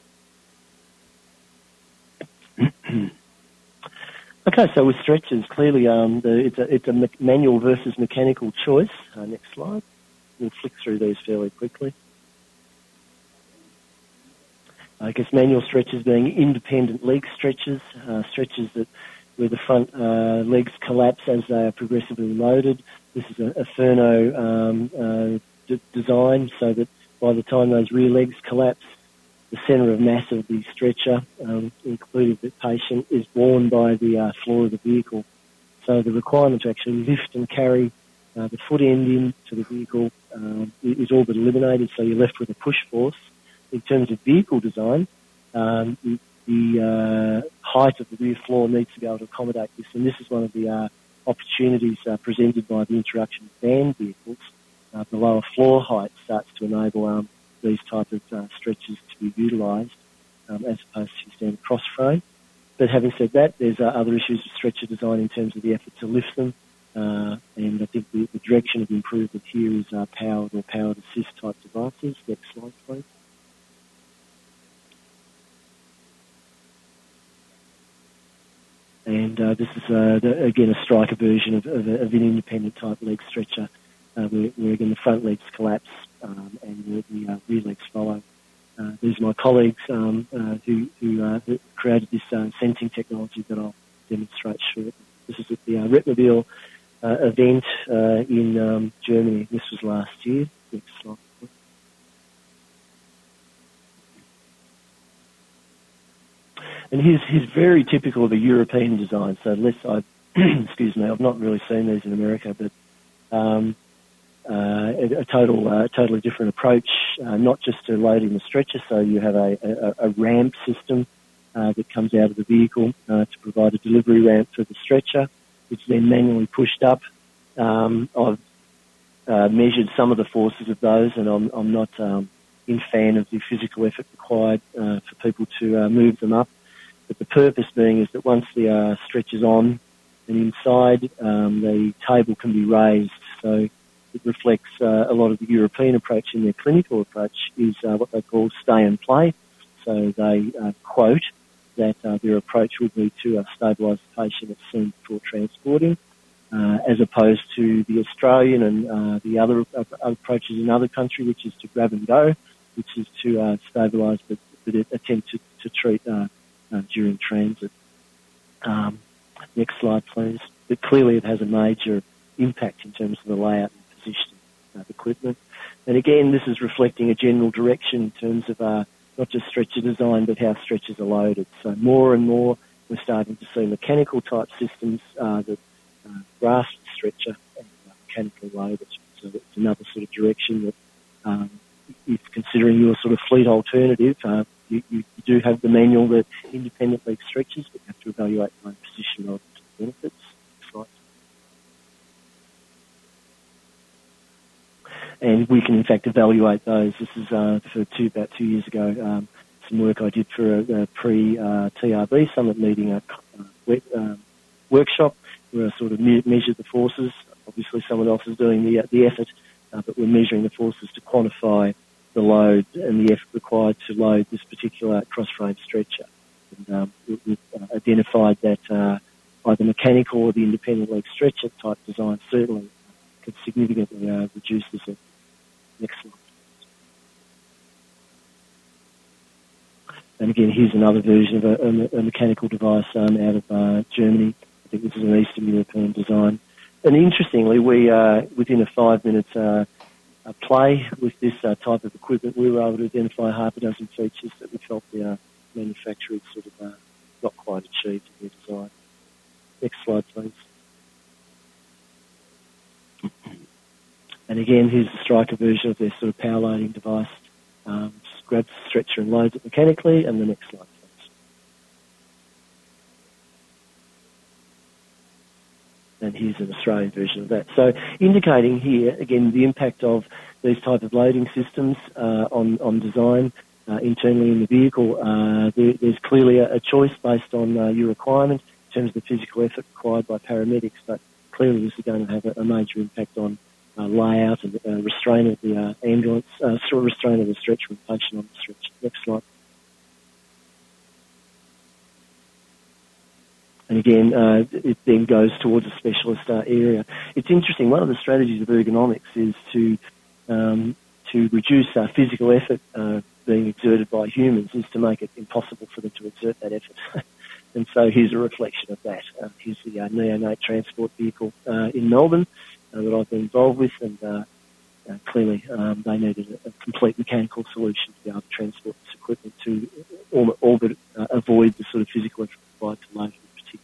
please. Okay, so with stretchers, clearly um, the, it's a, it's a me- manual versus mechanical choice. Uh, next slide. We'll flick through these fairly quickly. I guess manual stretchers being independent leg stretchers, uh, stretchers that where the front uh, legs collapse as they are progressively loaded. This is a, a Furno um, uh, d- design, so that by the time those rear legs collapse, the centre of mass of the stretcher, um, including the patient, is borne by the uh, floor of the vehicle. So the requirement to actually lift and carry uh, the foot end into the vehicle um, is all but eliminated, so you're left with a push force. In terms of vehicle design, um, the, the uh, height of the rear floor needs to be able to accommodate this, and this is one of the uh, opportunities uh, presented by the introduction of van vehicles. Uh, the lower floor height starts to enable um, these type of uh, stretchers to be utilised um, as opposed to standard cross frame. But having said that, there's uh, other issues with stretcher design in terms of the effort to lift them, uh, and I think the, the direction of improvement here is uh, powered or powered assist type devices. Next slide, please. And uh, this is, uh, the, again, a striker version of, of, of an independent type leg stretcher, uh, where, where, again, the front legs collapse um, and the, the uh, rear legs follow. Uh, these are my colleagues um, uh, who, who, uh, who created this uh, sensing technology that I'll demonstrate shortly. This is at the uh, Retmobile uh, event uh, in um, Germany. This was last year. Next slide. And here's, here's very typical of a European design. So unless I, excuse me, I've not really seen these in America, but um, uh, a, a total, uh, totally different approach, uh, not just to loading the stretcher. So you have a, a, a ramp system uh, that comes out of the vehicle uh, to provide a delivery ramp for the stretcher, which is then manually pushed up. Um, I've uh, measured some of the forces of those, and I'm, I'm not um, in fan of the physical effort required uh, for people to uh, move them up. But the purpose being is that once the uh, stretch is on and inside, um, the table can be raised. So it reflects uh, a lot of the European approach in their clinical approach is uh, what they call stay and play. So they uh, quote that uh, their approach would be to uh, stabilise the patient at scene before transporting, uh, as opposed to the Australian and uh, the other uh, approaches in other countries, which is to grab and go, which is to uh, stabilise but, but attempt to, to treat uh, Uh, during transit. Um, next slide, please. But clearly it has a major impact in terms of the layout and positioning of equipment. And again, this is reflecting a general direction in terms of uh, not just stretcher design, but how stretchers are loaded. So more and more we're starting to see mechanical type systems uh, that uh, grasp the stretcher and uh, mechanically load it. So it's another sort of direction that um, if considering your sort of fleet alternative, uh, You, you do have the manual that independent leg stretches, but you have to evaluate your own position relative to the benefits. Next slide, and we can in fact evaluate those. This is uh, for two, about two years ago. Um, some work I did for a, a pre-T R B summit meeting, a uh, um, workshop where I sort of me- measured the forces. Obviously, someone else is doing the the effort, uh, but we're measuring the forces to quantify the load and the effort required to load this particular cross-frame stretcher. And um, we, we've uh, identified that uh, either mechanical or the independent leg stretcher type design certainly could significantly uh, reduce this effort. Next slide. And again, here's another version of a, a mechanical device um, out of uh, Germany. I think this is an Eastern European design. And interestingly, we, uh, within a five minute uh, uh, play with this uh, type of equipment, we were able to identify half a dozen features that we felt the uh, manufacturer had sort of uh, not quite achieved in their design. Next slide, please. And again, here's the Striker version of their sort of power loading device. Um, just grabs the stretcher and loads it mechanically, and the next slide, please. And here's an Australian version of that. So indicating here, again, the impact of these type of loading systems uh, on, on design uh, internally in the vehicle. Uh, there, there's clearly a, a choice based on uh, your requirement in terms of the physical effort required by paramedics, but clearly this is going to have a, a major impact on uh, layout and uh, restraint of the uh, ambulance, uh, sort of restraint of the stretcher and patient on the stretcher. Next slide. And again, uh, it then goes towards a specialist uh, area. It's interesting. One of the strategies of ergonomics is to um, to reduce uh, physical effort uh, being exerted by humans, is to make it impossible for them to exert that effort. And so here's a reflection of that. Uh, here's the uh, neonate transport vehicle uh, in Melbourne uh, that I've been involved with, and uh, uh, clearly um, they needed a, a complete mechanical solution to be able to transport this equipment to all, all but uh, avoid the sort of physical effort required to load it.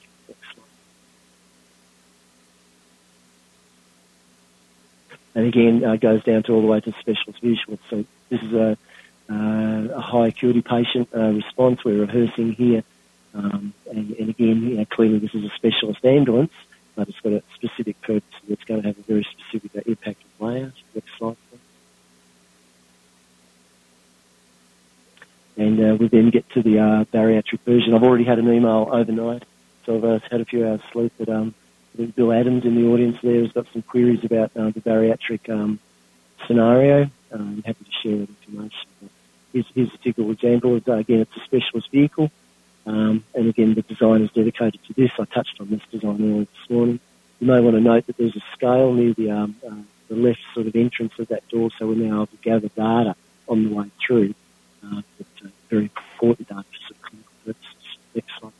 And again, uh, goes down to all the way to specialist visuals. So this is a, uh, a high acuity patient uh, response. We're rehearsing here. Um, and, and again, you know, clearly this is a specialist ambulance, but it's got a specific purpose that's going to have a very specific uh, impact on layout. Next slide, please. And uh, we then get to the uh, bariatric version. I've already had an email overnight, so I've uh, had a few hours sleep, but um, I think Bill Adams in the audience there has got some queries about uh, the bariatric um, scenario. Uh, I'm happy to share that information. But here's, here's a typical example. Of, uh, again, it's a specialist vehicle. Um, and again, the design is dedicated to this. I touched on this design earlier this morning. You may want to note that there's a scale near the, um, uh, the left sort of entrance of that door, so we're now able to gather data on the way through. Uh, but uh, very important data for sort of clinical purposes. Next slide.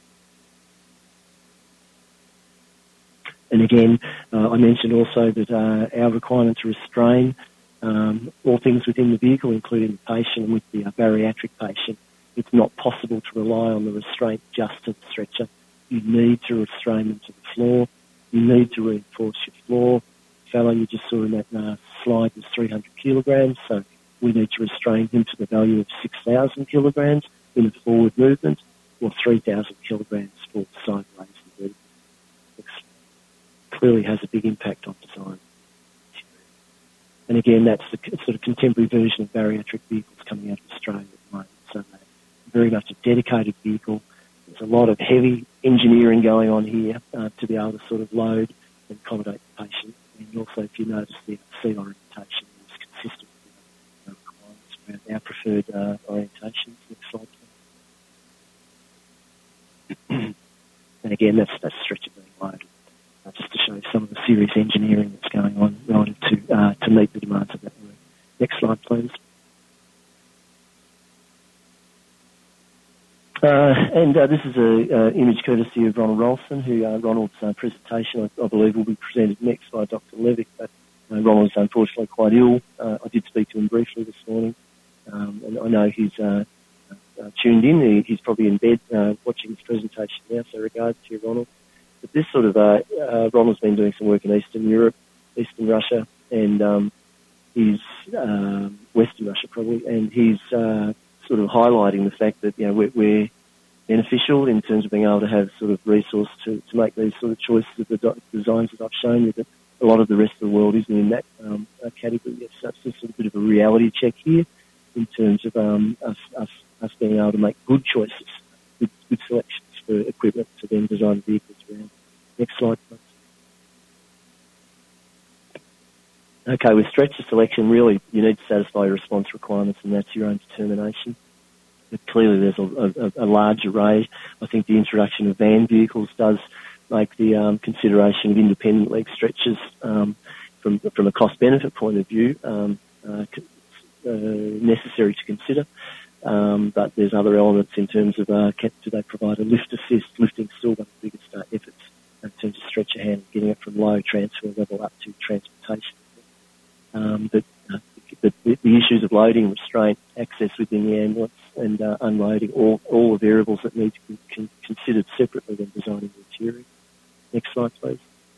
And again, uh, I mentioned also that uh, our requirement to restrain um, all things within the vehicle, including the patient and with the uh, bariatric patient, it's not possible to rely on the restraint just to the stretcher. You need to restrain them to the floor. You need to reinforce your floor. The fellow you just saw in that uh, slide was three hundred kilograms, so we need to restrain him to the value of six thousand kilograms in a forward movement, or three thousand kilograms for sideways movement. Clearly has a big impact on design. And again, that's the sort of contemporary version of bariatric vehicles coming out of Australia at the moment. So they're very much a dedicated vehicle. There's a lot of heavy engineering going on here uh, to be able to sort of load and accommodate the patient. And also, if you notice, the seat orientation is consistent with the requirements around our preferred uh, orientations. Next slide, please. And again, that's, that's stretcher being loaded. Uh, just to show some of the serious engineering that's going on relative to uh, to meet the demands of that work. Next slide, please. Uh, and uh, this is an uh, image courtesy of Ronald Rolfson, who uh, Ronald's uh, presentation, I, I believe, will be presented next by Doctor Levick. But uh, Ronald is unfortunately quite ill. Uh, I did speak to him briefly this morning, um, and I know he's uh, uh, tuned in. He, he's probably in bed uh, watching this presentation now, so regards to you, Ronald. But this sort of, uh, uh, Ronald's been doing some work in Eastern Europe, Eastern Russia, and um, he's, um, Western Russia probably, and he's uh, sort of highlighting the fact that, you know, we're, we're beneficial in terms of being able to have sort of resource to, to make these sort of choices of the do- designs that I've shown you, but a lot of the rest of the world isn't in that um, uh, category. So it's just a bit of a reality check here in terms of um, us, us, us being able to make good choices, good, good selections for equipment to then design vehicles around. Next slide, please. Okay, with stretcher selection, really, you need to satisfy your response requirements, and that's your own determination. But clearly, there's a, a, a large array. I think the introduction of van vehicles does make the um, consideration of independent leg stretchers um, from from a cost-benefit point of view um, uh, uh, necessary to consider. Um, but there's other elements in terms of uh, can, do they provide a lift assist? Lifting still one of the biggest uh, efforts in terms of stretcher handling, getting it from low transfer level up to transportation. Um, but uh, the, the issues of loading, restraint, access within the ambulance, and uh, unloading, all all the variables that need to be con- considered separately when designing the interior. Next slide, please.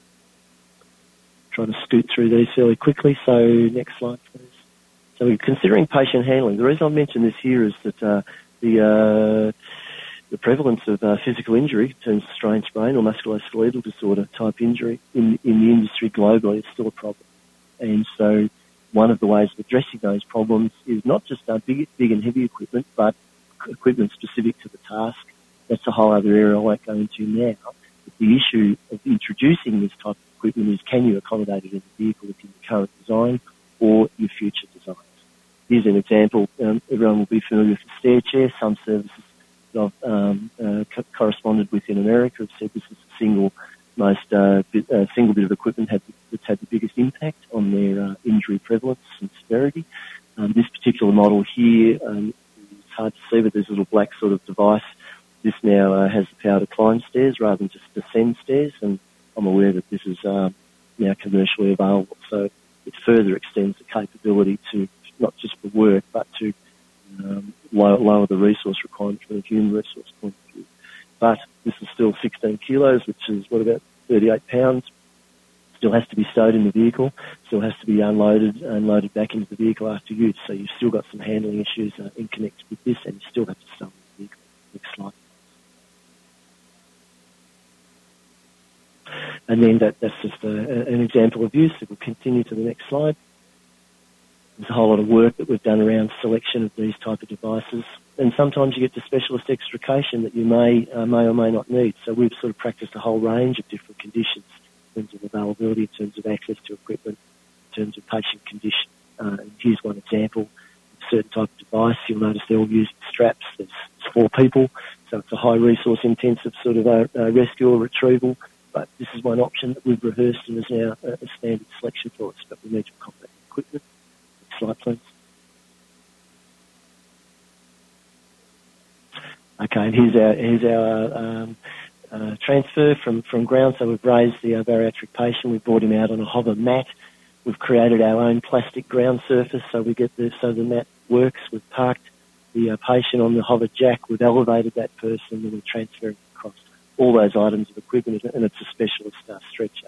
Trying to scoot through these fairly quickly. So next slide, please. So we're considering patient handling. The reason I mention this here is that uh, the uh, the prevalence of uh, physical injury in terms of strain sprain or musculoskeletal disorder type injury in in the industry globally is still a problem. And so one of the ways of addressing those problems is not just uh, big, big and heavy equipment, but equipment specific to the task. That's a whole other area I won't go into now. But the issue of introducing this type of equipment is, can you accommodate it in the vehicle within the current design or your future designs? Here's an example. Um, everyone will be familiar with the stair chair. Some services that I've um, uh, co- corresponded with in America have said this is a single most uh, bit, uh, single bit of equipment had, that's had the biggest impact on their uh, injury prevalence and severity. Um, this particular model here, um, it's hard to see, but there's a little black sort of device. This now uh, has the power to climb stairs rather than just descend stairs, and I'm aware that this is um, now commercially available. So it further extends the capability to not just for work, but to um, lower, lower the resource requirement from a human resource point of view. But this is still sixteen kilos, which is, what, about thirty-eight pounds. Still has to be stowed in the vehicle. Still has to be unloaded and loaded back into the vehicle after use. So you've still got some handling issues uh, in connection with this, and you still have to stow in the vehicle. Next slide. And then that, that's just a, an example of use. It will continue to the next slide. There's a whole lot of work that we've done around selection of these type of devices. And sometimes you get to specialist extrication that you may uh, may or may not need. So we've sort of practiced a whole range of different conditions in terms of availability, in terms of access to equipment, in terms of patient condition. Uh, and here's one example. A certain type of device, you'll notice they're all using straps. There's four people, so it's a high resource intensive sort of a, a rescue or retrieval. But this is one option that we've rehearsed and is now a, a standard selection for us. But we need to accommodate equipment. Next slide, please. Okay, and here's our here's our um, uh, transfer from, from ground. So we've raised the uh, bariatric patient. We've brought him out on a hover mat. We've created our own plastic ground surface, so we get the so the mat works. We've parked the uh, patient on the hover jack. We've elevated that person, and we're transferring across all those items of equipment, and it's a specialist uh, stretcher.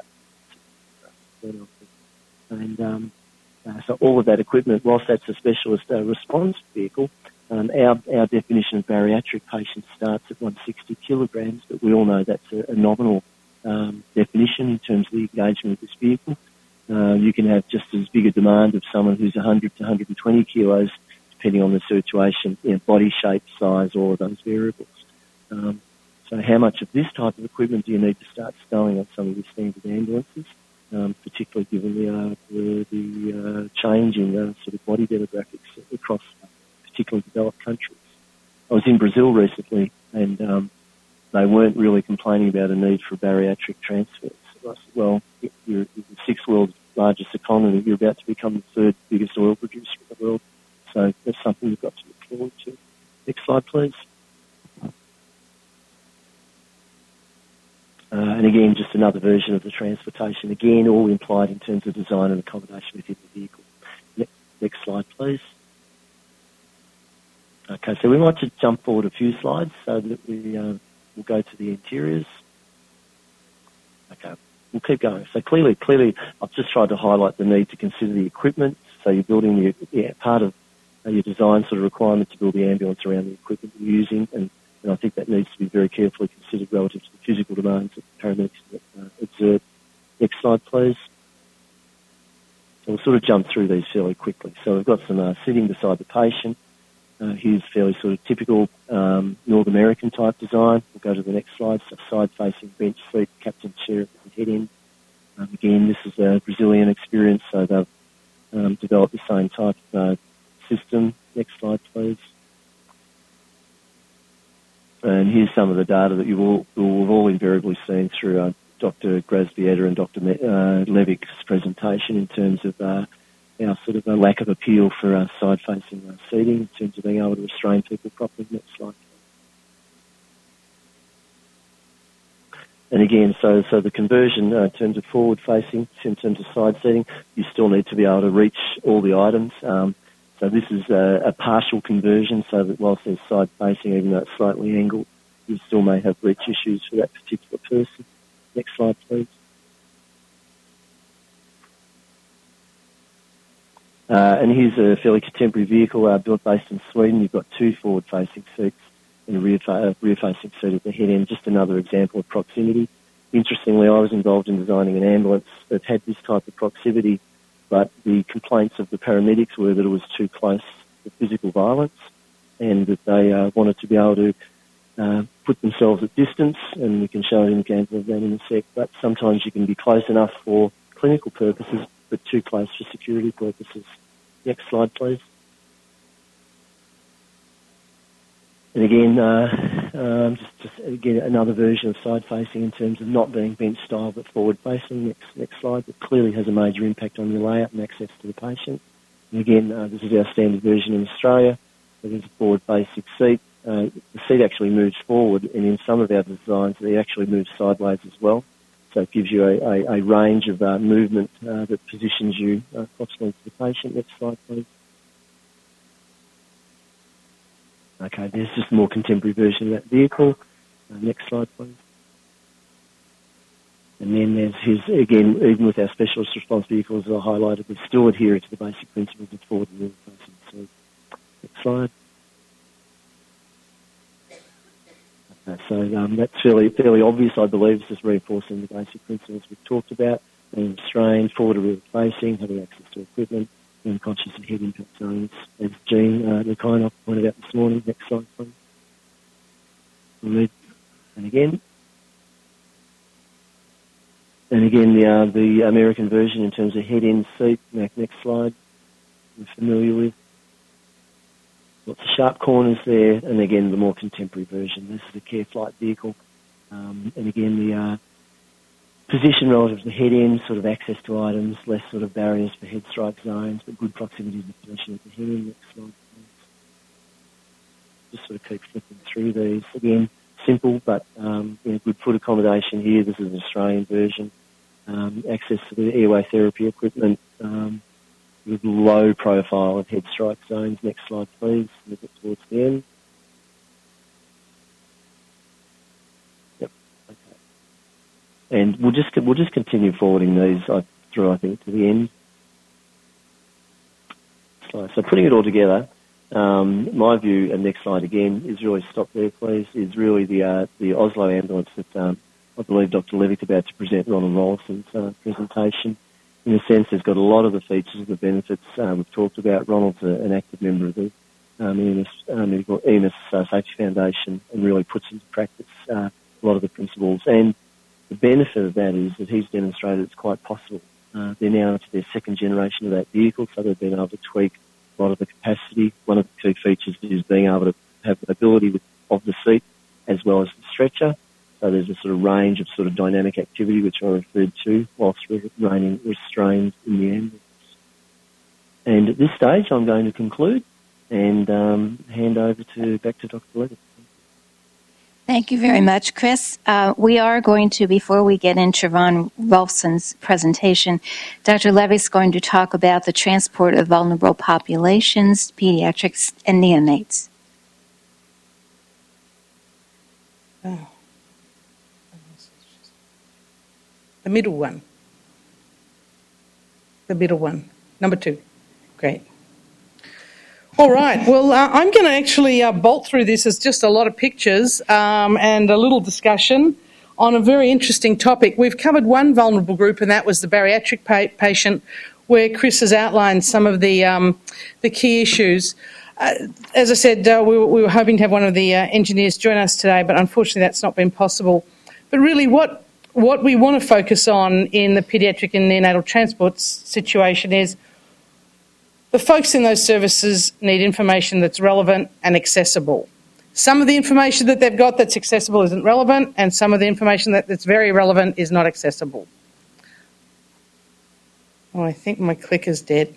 And um, uh, so all of that equipment, whilst that's a specialist uh, response vehicle. Um, our, our definition of bariatric patient starts at one hundred sixty kilograms, but we all know that's a, a nominal um, definition in terms of the engagement of this vehicle. Uh, you can have just as big a demand of someone who's one hundred to one hundred twenty kilos, depending on the situation, you know, body shape, size, all of those variables. Um, so how much of this type of equipment do you need to start stowing on some of the standard ambulances, um, particularly given the, uh, the, the uh, change in uh, sort of body demographics across particularly developed countries. I was in Brazil recently, and um, they weren't really complaining about a need for bariatric transfers. I said, well, you're the sixth world's largest economy. You're about to become the third biggest oil producer in the world. So that's something we've got to look forward to. Next slide, please. Uh, and again, just another version of the transportation. Again, all implied in terms of design and accommodation within the vehicle. Next, next slide, please. Okay, so we might just jump forward a few slides so that we uh, will go to the interiors. Okay, we'll keep going. So clearly, clearly, I've just tried to highlight the need to consider the equipment. So you're building the yeah, part of uh, your design sort of requirement to build the ambulance around the equipment you're using, and, and I think that needs to be very carefully considered relative to the physical demands that paramedics uh, observe. Next slide, please. sort of jump through these fairly quickly. So we've got some uh, sitting beside the patient. Uh, here's fairly sort of typical um, North American type design. We'll go to the next slide. So side-facing bench seat, captain chair at the head end. Um, again, this is a Brazilian experience, so they've um, developed the same type of uh, system. Next slide, please. And here's some of the data that you've all, you've all invariably seen through uh, Doctor Grasbieta and Doctor Me- uh, Levick's presentation in terms of uh, our sort of a lack of appeal for uh, side-facing uh, seating in terms of being able to restrain people properly. Next slide. And again, so so the conversion uh, in terms of forward-facing, in terms of side seating, you still need to be able to reach all the items. Um, so this is a, a partial conversion, so that whilst there's side-facing, even though it's slightly angled, you still may have reach issues for that particular person. Next slide, please. Uh, and here's a fairly contemporary vehicle uh, built based in Sweden. You've got two forward-facing seats and a rear, fa- uh, rear-facing seat at the head end. Just another example of proximity. Interestingly, I was involved in designing an ambulance that had this type of proximity, but the complaints of the paramedics were that it was too close to physical violence and that they uh, wanted to be able to uh, put themselves at distance, and we can show an example of that in a sec, but sometimes you can be close enough for clinical purposes but too close for security purposes. Next slide, please. And again, uh, um, just, just again another version of side-facing in terms of not being bench style but forward-facing. Next, next slide. It clearly has a major impact on your layout and access to the patient. And again, uh, this is our standard version in Australia. So there's a forward-facing seat. Uh, the seat actually moves forward, and in some of our designs, they actually move sideways as well. So it gives you a, a, a range of uh, movement uh, that positions you uh, approximately to the patient. Next slide, please. Okay, there's just a more contemporary version of that vehicle. Uh, next slide, please. And then there's his, again, even with our specialist response vehicles that I highlighted, we still adhere to the basic principles of forward and rear facing. So, next slide. So um, that's fairly fairly obvious, I believe. It's just reinforcing the basic principles we've talked about: being restrained, forward or rear facing, having access to equipment, being conscious of head impact zones, as Jean uh, Lukainov pointed out this morning. Next slide, please. And again, and again the uh, the American version in terms of head end seat. Next slide. You're familiar with. Lots of sharp corners there, and again, the more contemporary version. This is a care flight vehicle, um, and again, the uh, position relative to the head end, sort of access to items, less sort of barriers for head strike zones, but good proximity to the position at the head end. Next slide, please. Just sort of keep flipping through these. Again, simple, but um, you know, good foot accommodation here. This is an Australian version. Um, access to the airway therapy equipment. Um, with low profile of head strike zones. Next slide, please. Move it towards the end. Yep. Okay. And we'll just we'll just continue forwarding these uh, through, I think, to the end. Slide. So putting it all together, um, my view, and next slide again, is really stop there, please. Is really the uh, the Oslo ambulance that um, I believe Doctor Levick's about to present Ronald Rollison's uh, presentation. In a sense, it's got a lot of the features and the benefits uh, we've talked about. Ronald's a, an active member of the um, E M S, um, E M S uh, Safety Foundation and really puts into practice uh, a lot of the principles. And the benefit of that is that he's demonstrated it's quite possible. Uh, they're now into their second generation of that vehicle, so they've been able to tweak a lot of the capacity. One of the key features is being able to have the ability with, of the seat as well as the stretcher. So there's a sort of range of sort of dynamic activity which I referred to whilst remaining restrained in the ambulance. And at this stage, I'm going to conclude and um, hand over to back to Doctor Levick. Thank you very much, Chris. Uh, we are going to, before we get into Ron Rolfson's presentation, Doctor Levick's going to talk about the transport of vulnerable populations, pediatrics, and neonates. Oh. The middle one. The middle one. Number two. Great. All right. Well, uh, I'm going to actually uh, bolt through this as just a lot of pictures um, and a little discussion on a very interesting topic. We've covered one vulnerable group, and that was the bariatric pa- patient where Chris has outlined some of the um, the key issues. Uh, as I said, uh, we, were, we were hoping to have one of the uh, engineers join us today, but unfortunately that's not been possible. But really what what we want to focus on in the paediatric and neonatal transport situation is the folks in those services need information that's relevant and accessible. Some of the information that they've got that's accessible isn't relevant, and some of the information that, that's very relevant is not accessible. Oh, I think my clicker's dead.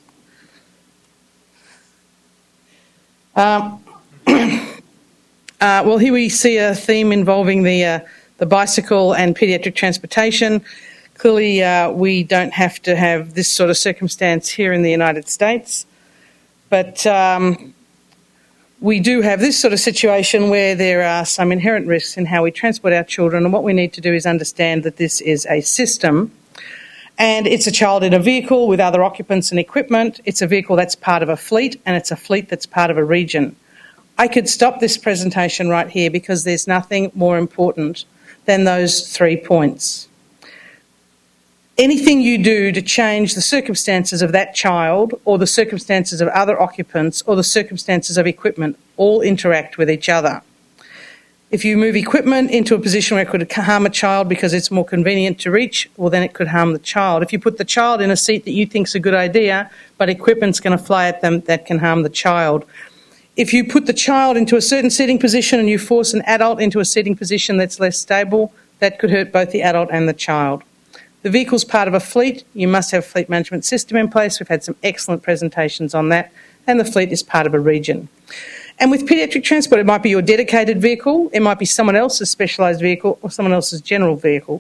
Um, uh, well, here we see a theme involving the, uh, the bicycle and paediatric transportation. Clearly, uh, we don't have to have this sort of circumstance here in the United States, but um, we do have this sort of situation where there are some inherent risks in how we transport our children, and what we need to do is understand that this is a system, and it's a child in a vehicle with other occupants and equipment. It's a vehicle that's part of a fleet, and it's a fleet that's part of a region. I could stop this presentation right here because there's nothing more important than those three points. Anything you do to change the circumstances of that child or the circumstances of other occupants or the circumstances of equipment all interact with each other. If you move equipment into a position where it could harm a child because it's more convenient to reach, well, then it could harm the child. If you put the child in a seat that you think's a good idea, but equipment's going to fly at them, that can harm the child. If you put the child into a certain seating position and you force an adult into a seating position that's less stable, that could hurt both the adult and the child. The vehicle's part of a fleet. You must have a fleet management system in place. We've had some excellent presentations on that. And the fleet is part of a region. And with paediatric transport, it might be your dedicated vehicle, it might be someone else's specialised vehicle, or someone else's general vehicle.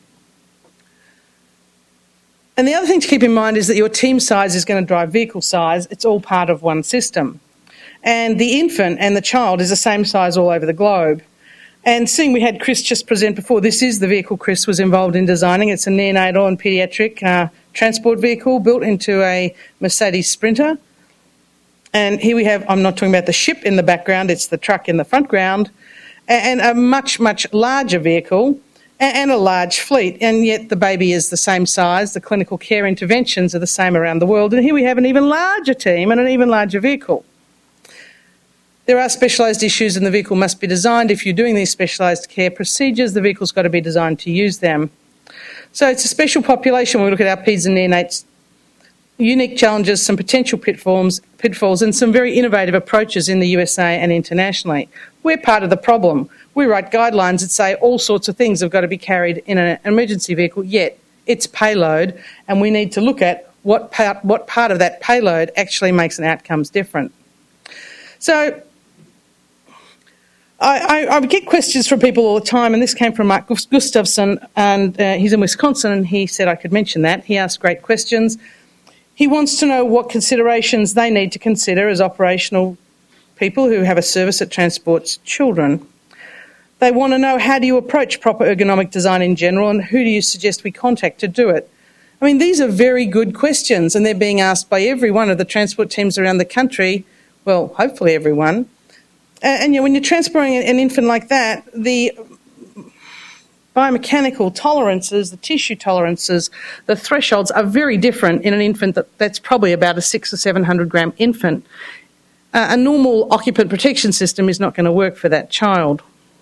And the other thing to keep in mind is that your team size is going to drive vehicle size. It's all part of one system. And the infant and the child is the same size all over the globe. And seeing we had Chris just present before, this is the vehicle Chris was involved in designing. It's a neonatal and paediatric uh, transport vehicle built into a Mercedes Sprinter. And here we have, I'm not talking about the ship in the background, it's the truck in the front ground, and a much, much larger vehicle and a large fleet. And yet the baby is the same size, the clinical care interventions are the same around the world. And here we have an even larger team and an even larger vehicle. There are specialised issues and the vehicle must be designed. If you're doing these specialised care procedures, the vehicle's got to be designed to use them. So it's a special population when we look at our peds and neonates. Unique challenges, some potential pitfalls, pitfalls and some very innovative approaches in the U S A and internationally. We're part of the problem. We write guidelines that say all sorts of things have got to be carried in an emergency vehicle, yet it's payload, and we need to look at what part, what part of that payload actually makes an outcomes different. So I, I, I get questions from people all the time, and this came from Mark Gustafson, and uh, he's in Wisconsin, and he said I could mention that. He asked great questions. He wants to know what considerations they need to consider as operational people who have a service that transports children. They want to know, how do you approach proper ergonomic design in general, and who do you suggest we contact to do it? I mean, these are very good questions, and they're being asked by every one of the transport teams around the country, well, hopefully everyone. And you know, when you're transporting an infant like that, the biomechanical tolerances, the tissue tolerances, the thresholds are very different in an infant that, that's probably about a six or seven hundred gram infant. Uh, a normal occupant protection system is not going to work for that child.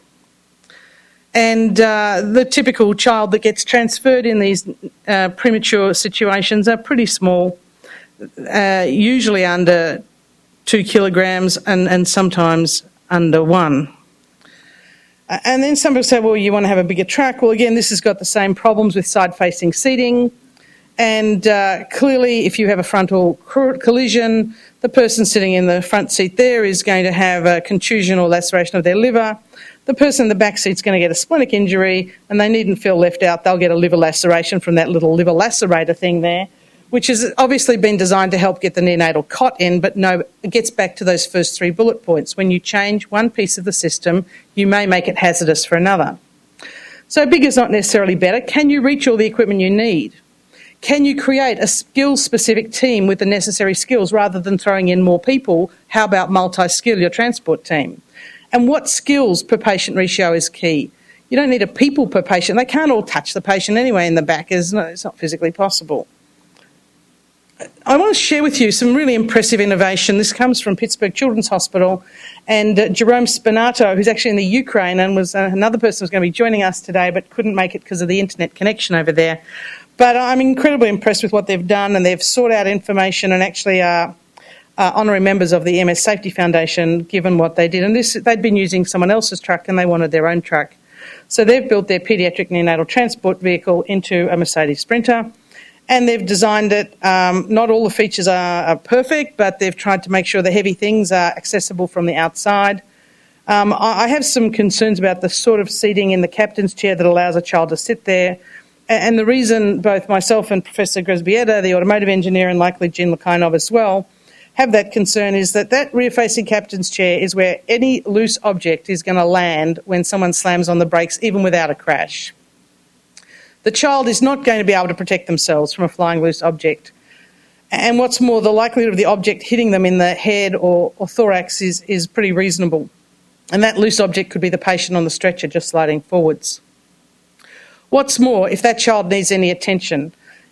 And uh, the typical child that gets transferred in these uh, premature situations are pretty small, uh, usually under two kilograms and, and sometimes under one. And then some people say, well, you want to have a bigger truck. Well, again, this has got the same problems with side-facing seating. And uh, clearly, if you have a frontal collision, the person sitting in the front seat there is going to have a contusion or laceration of their liver. The person in the back seat is going to get a splenic injury, and they needn't feel left out. They'll get a liver laceration from that little liver lacerator thing there, which has obviously been designed to help get the neonatal cot in, but no, it gets back to those first three bullet points. When you change one piece of the system, you may make it hazardous for another. So bigger is not necessarily better. Can you reach all the equipment you need? Can you create a skills-specific team with the necessary skills rather than throwing in more people? How about multi-skill your transport team? And what skills per patient ratio is key? You don't need a people per patient. They can't all touch the patient anyway in the back. It's not, it's not physically possible. I want to share with you some really impressive innovation. This comes from Pittsburgh Children's Hospital, and uh, Jerome Spinato, who's actually in the Ukraine and was uh, another person who's going to be joining us today but couldn't make it because of the internet connection over there. But I'm incredibly impressed with what they've done, and they've sought out information and actually are uh, honorary members of the E M S Safety Foundation given what they did. And this, they'd been using someone else's truck and they wanted their own truck. So they've built their paediatric neonatal transport vehicle into a Mercedes Sprinter. And they've designed it, um, not all the features are, are perfect, but they've tried to make sure the heavy things are accessible from the outside. Um, I, I have some concerns about the sort of seating in the captain's chair that allows a child to sit there. And, and the reason both myself and Professor Grzebieta, the automotive engineer, and likely Jean Lukyanov as well, have that concern is that that rear-facing captain's chair is where any loose object is going to land when someone slams on the brakes, even without a crash. The child is not going to be able to protect themselves from a flying loose object. And what's more, the likelihood of the object hitting them in the head or, or thorax is, is pretty reasonable. And that loose object could be the patient on the stretcher just sliding forwards. What's more, if that child needs any attention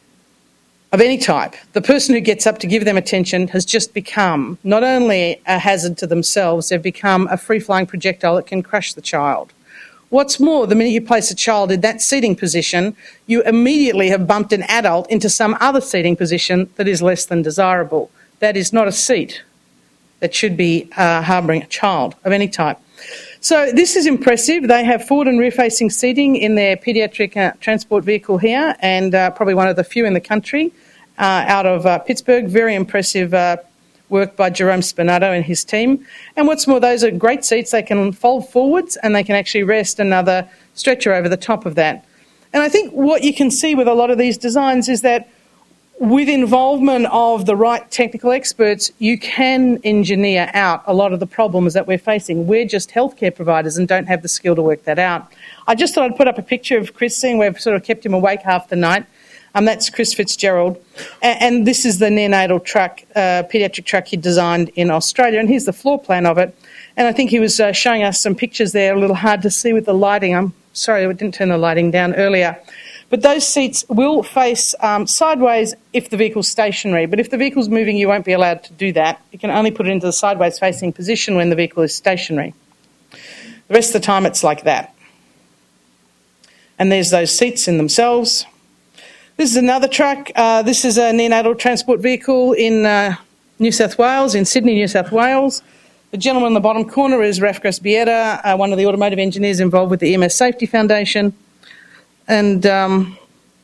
of any type, the person who gets up to give them attention has just become not only a hazard to themselves, they've become a free-flying projectile that can crush the child. What's more, the minute you place a child in that seating position, you immediately have bumped an adult into some other seating position that is less than desirable. That is not a seat that should be uh, harbouring a child of any type. So this is impressive. They have forward and rear-facing seating in their paediatric uh, transport vehicle here, and uh, probably one of the few in the country uh, out of uh, Pittsburgh. Very impressive uh, work by Jerome Spinato and his team. And what's more, those are great seats. They can fold forwards and they can actually rest another stretcher over the top of that. And I think what you can see with a lot of these designs is that with involvement of the right technical experts, you can engineer out a lot of the problems that we're facing. We're just healthcare providers and don't have the skill to work that out. I just thought I'd put up a picture of Chris, seeing we've sort of kept him awake half the night. Um, that's Chris Fitzgerald. And, and this is the neonatal truck, uh, paediatric truck he designed in Australia. And here's the floor plan of it. And I think he was uh, showing us some pictures there, a little hard to see with the lighting. I'm sorry, we didn't turn the lighting down earlier. But those seats will face um, sideways if the vehicle's stationary. But if the vehicle's moving, you won't be allowed to do that. You can only put it into the sideways facing position when the vehicle is stationary. The rest of the time, it's like that. And there's those seats in themselves. This is another truck. Uh, this is a neonatal transport vehicle in uh, New South Wales, in Sydney, New South Wales. The gentleman in the bottom corner is Raf Grzebieta, uh, one of the automotive engineers involved with the E M S Safety Foundation. And um,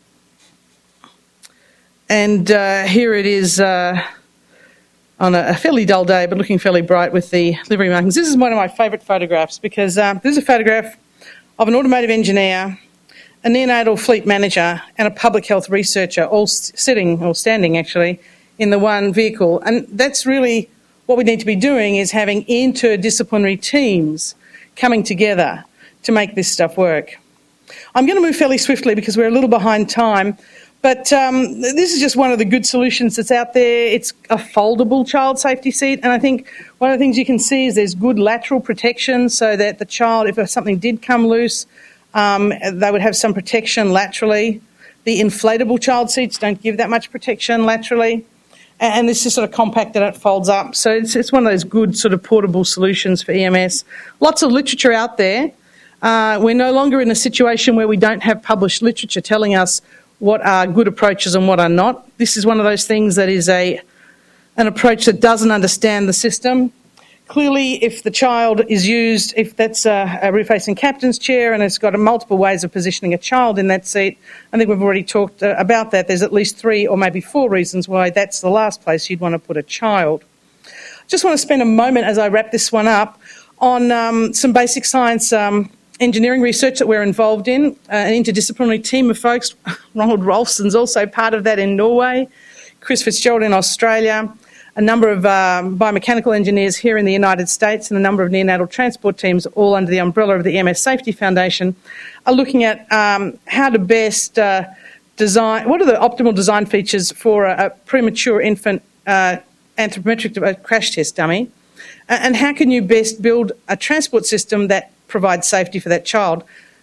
and uh, here it is uh, on a, a fairly dull day, but looking fairly bright with the livery markings. This is one of my favourite photographs because uh, this is a photograph of an automotive engineer, a neonatal fleet manager and a public health researcher all sitting, or standing actually, in the one vehicle. And that's really what we need to be doing, is having interdisciplinary teams coming together to make this stuff work. I'm going to move fairly swiftly because we're a little behind time, but um, this is just one of the good solutions that's out there. It's a foldable child safety seat, and I think one of the things you can see is there's good lateral protection so that the child, if something did come loose, Um, they would have some protection laterally. The inflatable child seats don't give that much protection laterally. And this is sort of compact and it folds up. So it's, it's one of those good sort of portable solutions for E M S. Lots of literature out there. Uh, we're no longer in a situation where we don't have published literature telling us what are good approaches and what are not. This is one of those things that is a an approach that doesn't understand the system. Clearly, if the child is used, if that's a, a rear-facing captain's chair and it's got a multiple ways of positioning a child in that seat, I think we've already talked uh, about that. There's at least three or maybe four reasons why that's the last place you'd want to put a child. Just want to spend a moment as I wrap this one up on um, some basic science um, engineering research that we're involved in, uh, an interdisciplinary team of folks. Ronald Rolfson's also part of that in Norway, Chris Fitzgerald in Australia, a number of um, biomechanical engineers here in the United States and a number of neonatal transport teams, all under the umbrella of the E M S Safety Foundation, are looking at um, how to best uh, design, what are the optimal design features for a, a premature infant uh, anthropometric uh, crash test dummy, and how can you best build a transport system that provides safety for that child.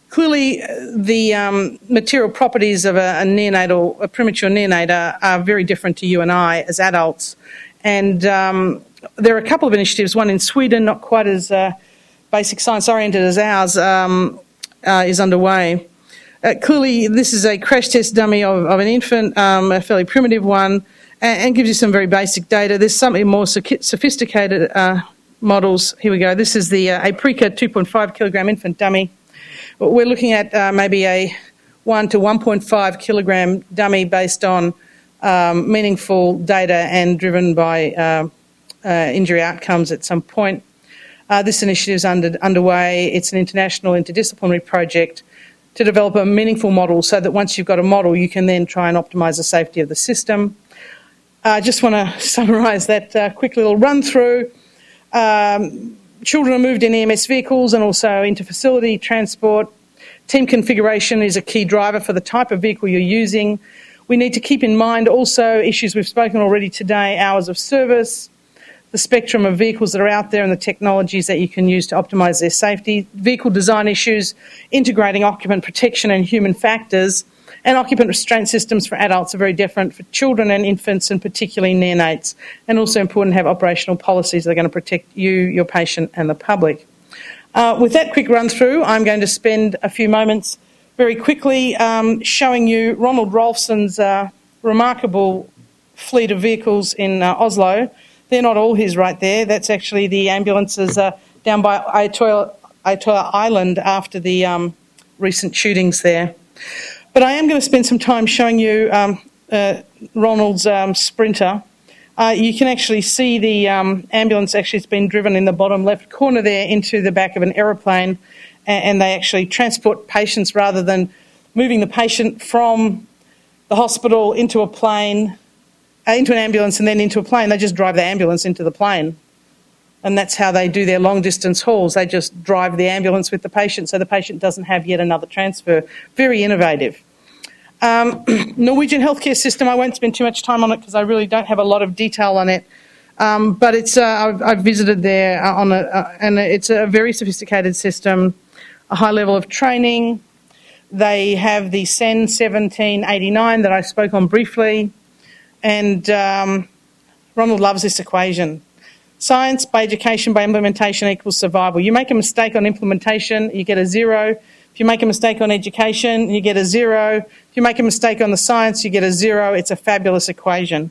clearly, the um, material properties of a, a neonatal, a premature neonate are, are very different to you and I as adults. And um, there are a couple of initiatives, one in Sweden, not quite as uh, basic science-oriented as ours, um, uh, is underway. Uh, clearly, this is a crash test dummy of, of an infant, um, a fairly primitive one, and, and gives you some very basic data. There's something more sophisticated uh, models. Here we go. This is the uh, Aprica two point five kilogram infant dummy. We're looking at uh, maybe a one to one point five kilogram dummy based on um, meaningful data and driven by uh, uh, injury outcomes at some point. Uh, this initiative is under, underway. It's an international interdisciplinary project to develop a meaningful model so that once you've got a model, you can then try and optimise the safety of the system. I uh, just want to summarise that uh, quick little run through. Um, children are moved in E M S vehicles and also into facility transport. Team configuration is a key driver for the type of vehicle you're using. We need to keep in mind also issues we've spoken already today, hours of service, the spectrum of vehicles that are out there and the technologies that you can use to optimise their safety, vehicle design issues, integrating occupant protection and human factors, and occupant restraint systems for adults are very different for children and infants and particularly neonates, and also important to have operational policies that are going to protect you, your patient and the public. Uh, with that quick run through, I'm going to spend a few moments very quickly um, showing you Ronald Rolfson's uh, remarkable fleet of vehicles in uh, Oslo. They're not all his right there. That's actually the ambulances uh, down by Ayatollah, Ayatollah Island after the um, recent shootings there. But I am going to spend some time showing you um, uh, Ronald's um, Sprinter. Uh, you can actually see the um, ambulance actually has been driven in the bottom left corner there into the back of an aeroplane, and, and they actually transport patients rather than moving the patient from the hospital into a plane, uh, into an ambulance and then into a plane. They just drive the ambulance into the plane. And that's how they do their long-distance hauls. They just drive the ambulance with the patient so the patient doesn't have yet another transfer. Very innovative. Um, Norwegian healthcare system, I won't spend too much time on it because I really don't have a lot of detail on it. Um, but it's uh, I've, I've visited there on a, uh, and it's a very sophisticated system, a high level of training. They have the S E N seventeen eighty-nine that I spoke on briefly. And um, Ronald loves this equation. Science by education by implementation equals survival. You make a mistake on implementation, you get a zero. If you make a mistake on education, you get a zero. If you make a mistake on the science, you get a zero. It's a fabulous equation.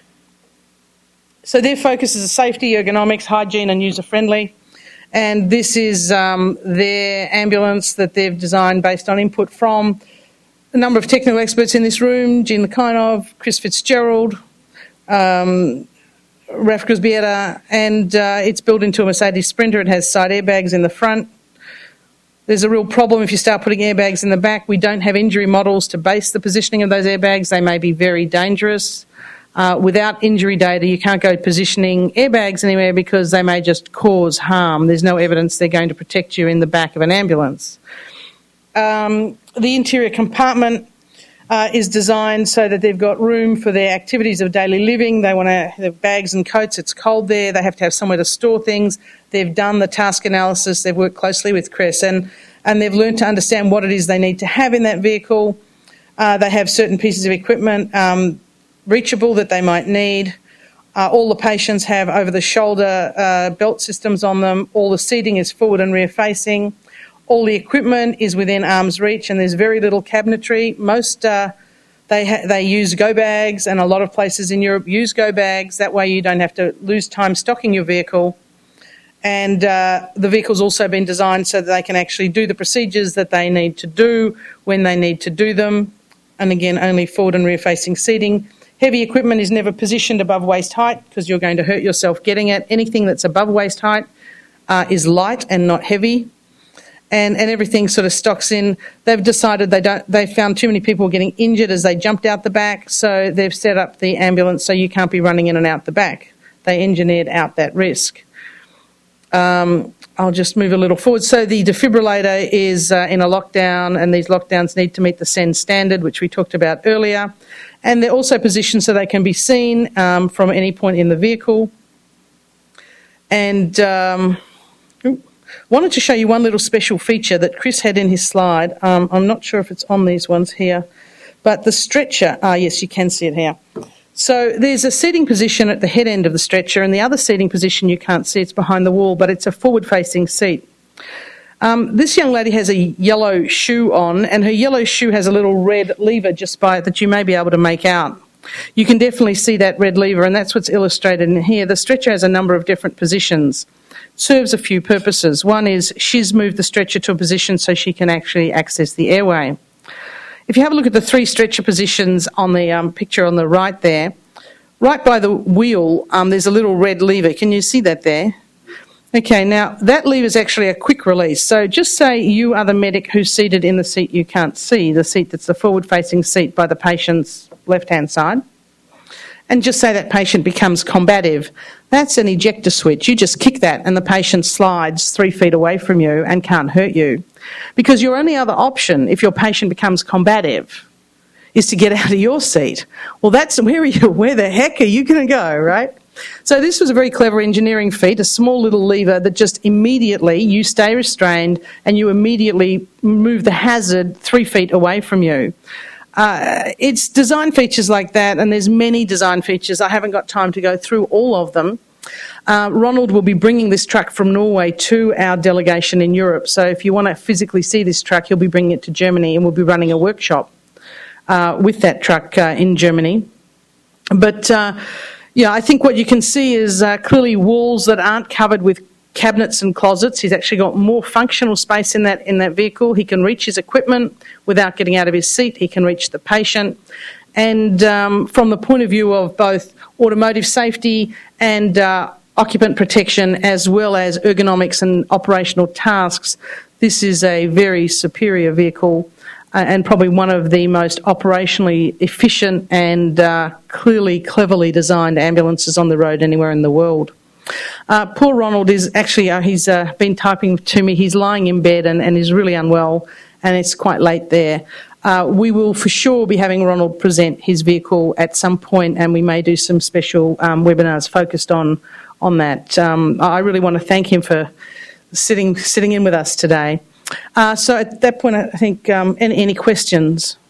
So their focus is safety, ergonomics, hygiene and user-friendly. And this is um, their ambulance that they've designed based on input from a number of technical experts in this room, Jean Lukyanov, Chris Fitzgerald, um, Raf Grzbieta, and uh, it's built into a Mercedes Sprinter. It has side airbags in the front. There's a real problem if you start putting airbags in the back. We don't have injury models to base the positioning of those airbags. They may be very dangerous. Uh, without injury data, you can't go positioning airbags anywhere because they may just cause harm. There's no evidence they're going to protect you in the back of an ambulance. Um, the interior compartment uh, is designed so that they've got room for their activities of daily living. They want to have bags and coats. It's cold there. They have to have somewhere to store things. They've done the task analysis. They've worked closely with Chris, and, and they've learned to understand what it is they need to have in that vehicle. Uh, they have certain pieces of equipment um, reachable that they might need. Uh, all the patients have over-the-shoulder uh, belt systems on them. All the seating is forward and rear facing. All the equipment is within arm's reach, and there's very little cabinetry. Most uh, they ha- they use go bags, and a lot of places in Europe use go bags. That way you don't have to lose time stocking your vehicle. And uh, the vehicle's also been designed so that they can actually do the procedures that they need to do when they need to do them. And again, only forward and rear facing seating. Heavy equipment is never positioned above waist height because you're going to hurt yourself getting it. Anything that's above waist height uh, is light and not heavy. And, and everything sort of stocks in. They've decided they don't. They found too many people getting injured as they jumped out the back, so they've set up the ambulance so you can't be running in and out the back. They engineered out that risk. Um, I'll just move a little forward. So the defibrillator is uh, in a lockdown, and these lockdowns need to meet the S E N standard, which we talked about earlier. And they're also positioned so they can be seen um, from any point in the vehicle. And um, Wanted to show you one little special feature that Chris had in his slide. Um, I'm not sure if it's on these ones here, but the stretcher, ah yes, you can see it here. So there's a seating position at the head end of the stretcher, and the other seating position you can't see, it's behind the wall, but it's a forward-facing seat. Um, this young lady has a yellow shoe on, and her yellow shoe has a little red lever just by it that you may be able to make out. You can definitely see that red lever, and that's what's illustrated in here. The stretcher has a number of different positions. It serves a few purposes. One is she's moved the stretcher to a position so she can actually access the airway. If you have a look at the three stretcher positions on the um, picture on the right there, right by the wheel, um, there's a little red lever. Can you see that there? Okay, now that lever is actually a quick release. So just say you are the medic who's seated in the seat you can't see, the seat that's the forward-facing seat by the patient's left-hand side. And just say that patient becomes combative. That's an ejector switch. You just kick that and the patient slides three feet away from you and can't hurt you. Because your only other option, if your patient becomes combative, is to get out of your seat. Well, that's where are you? Where the heck are you going to go, right? So this was a very clever engineering feat, a small little lever that just immediately, you stay restrained and you immediately move the hazard three feet away from you. Uh, it's design features like that, and there's many design features. I haven't got time to go through all of them. Uh, Ronald will be bringing this truck from Norway to our delegation in Europe. So if you want to physically see this truck, he'll be bringing it to Germany, and we'll be running a workshop uh, with that truck uh, in Germany. But, uh, yeah, I think what you can see is uh, clearly walls that aren't covered with cabinets and closets. He's actually got more functional space in that in that vehicle. He can reach his equipment without getting out of his seat. He can reach the patient. And um, from the point of view of both automotive safety and uh, occupant protection, as well as ergonomics and operational tasks, this is a very superior vehicle uh, and probably one of the most operationally efficient and uh, clearly, cleverly designed ambulances on the road anywhere in the world. Uh, poor Ronald is actually, uh, he's uh, been typing to me, he's lying in bed and, and is really unwell, and it's quite late there. Uh, we will for sure be having Ronald present his vehicle at some point, and we may do some special um, webinars focused on on that. Um, I really want to thank him for sitting sitting in with us today. Uh, so at that point, I think, um, any, any questions?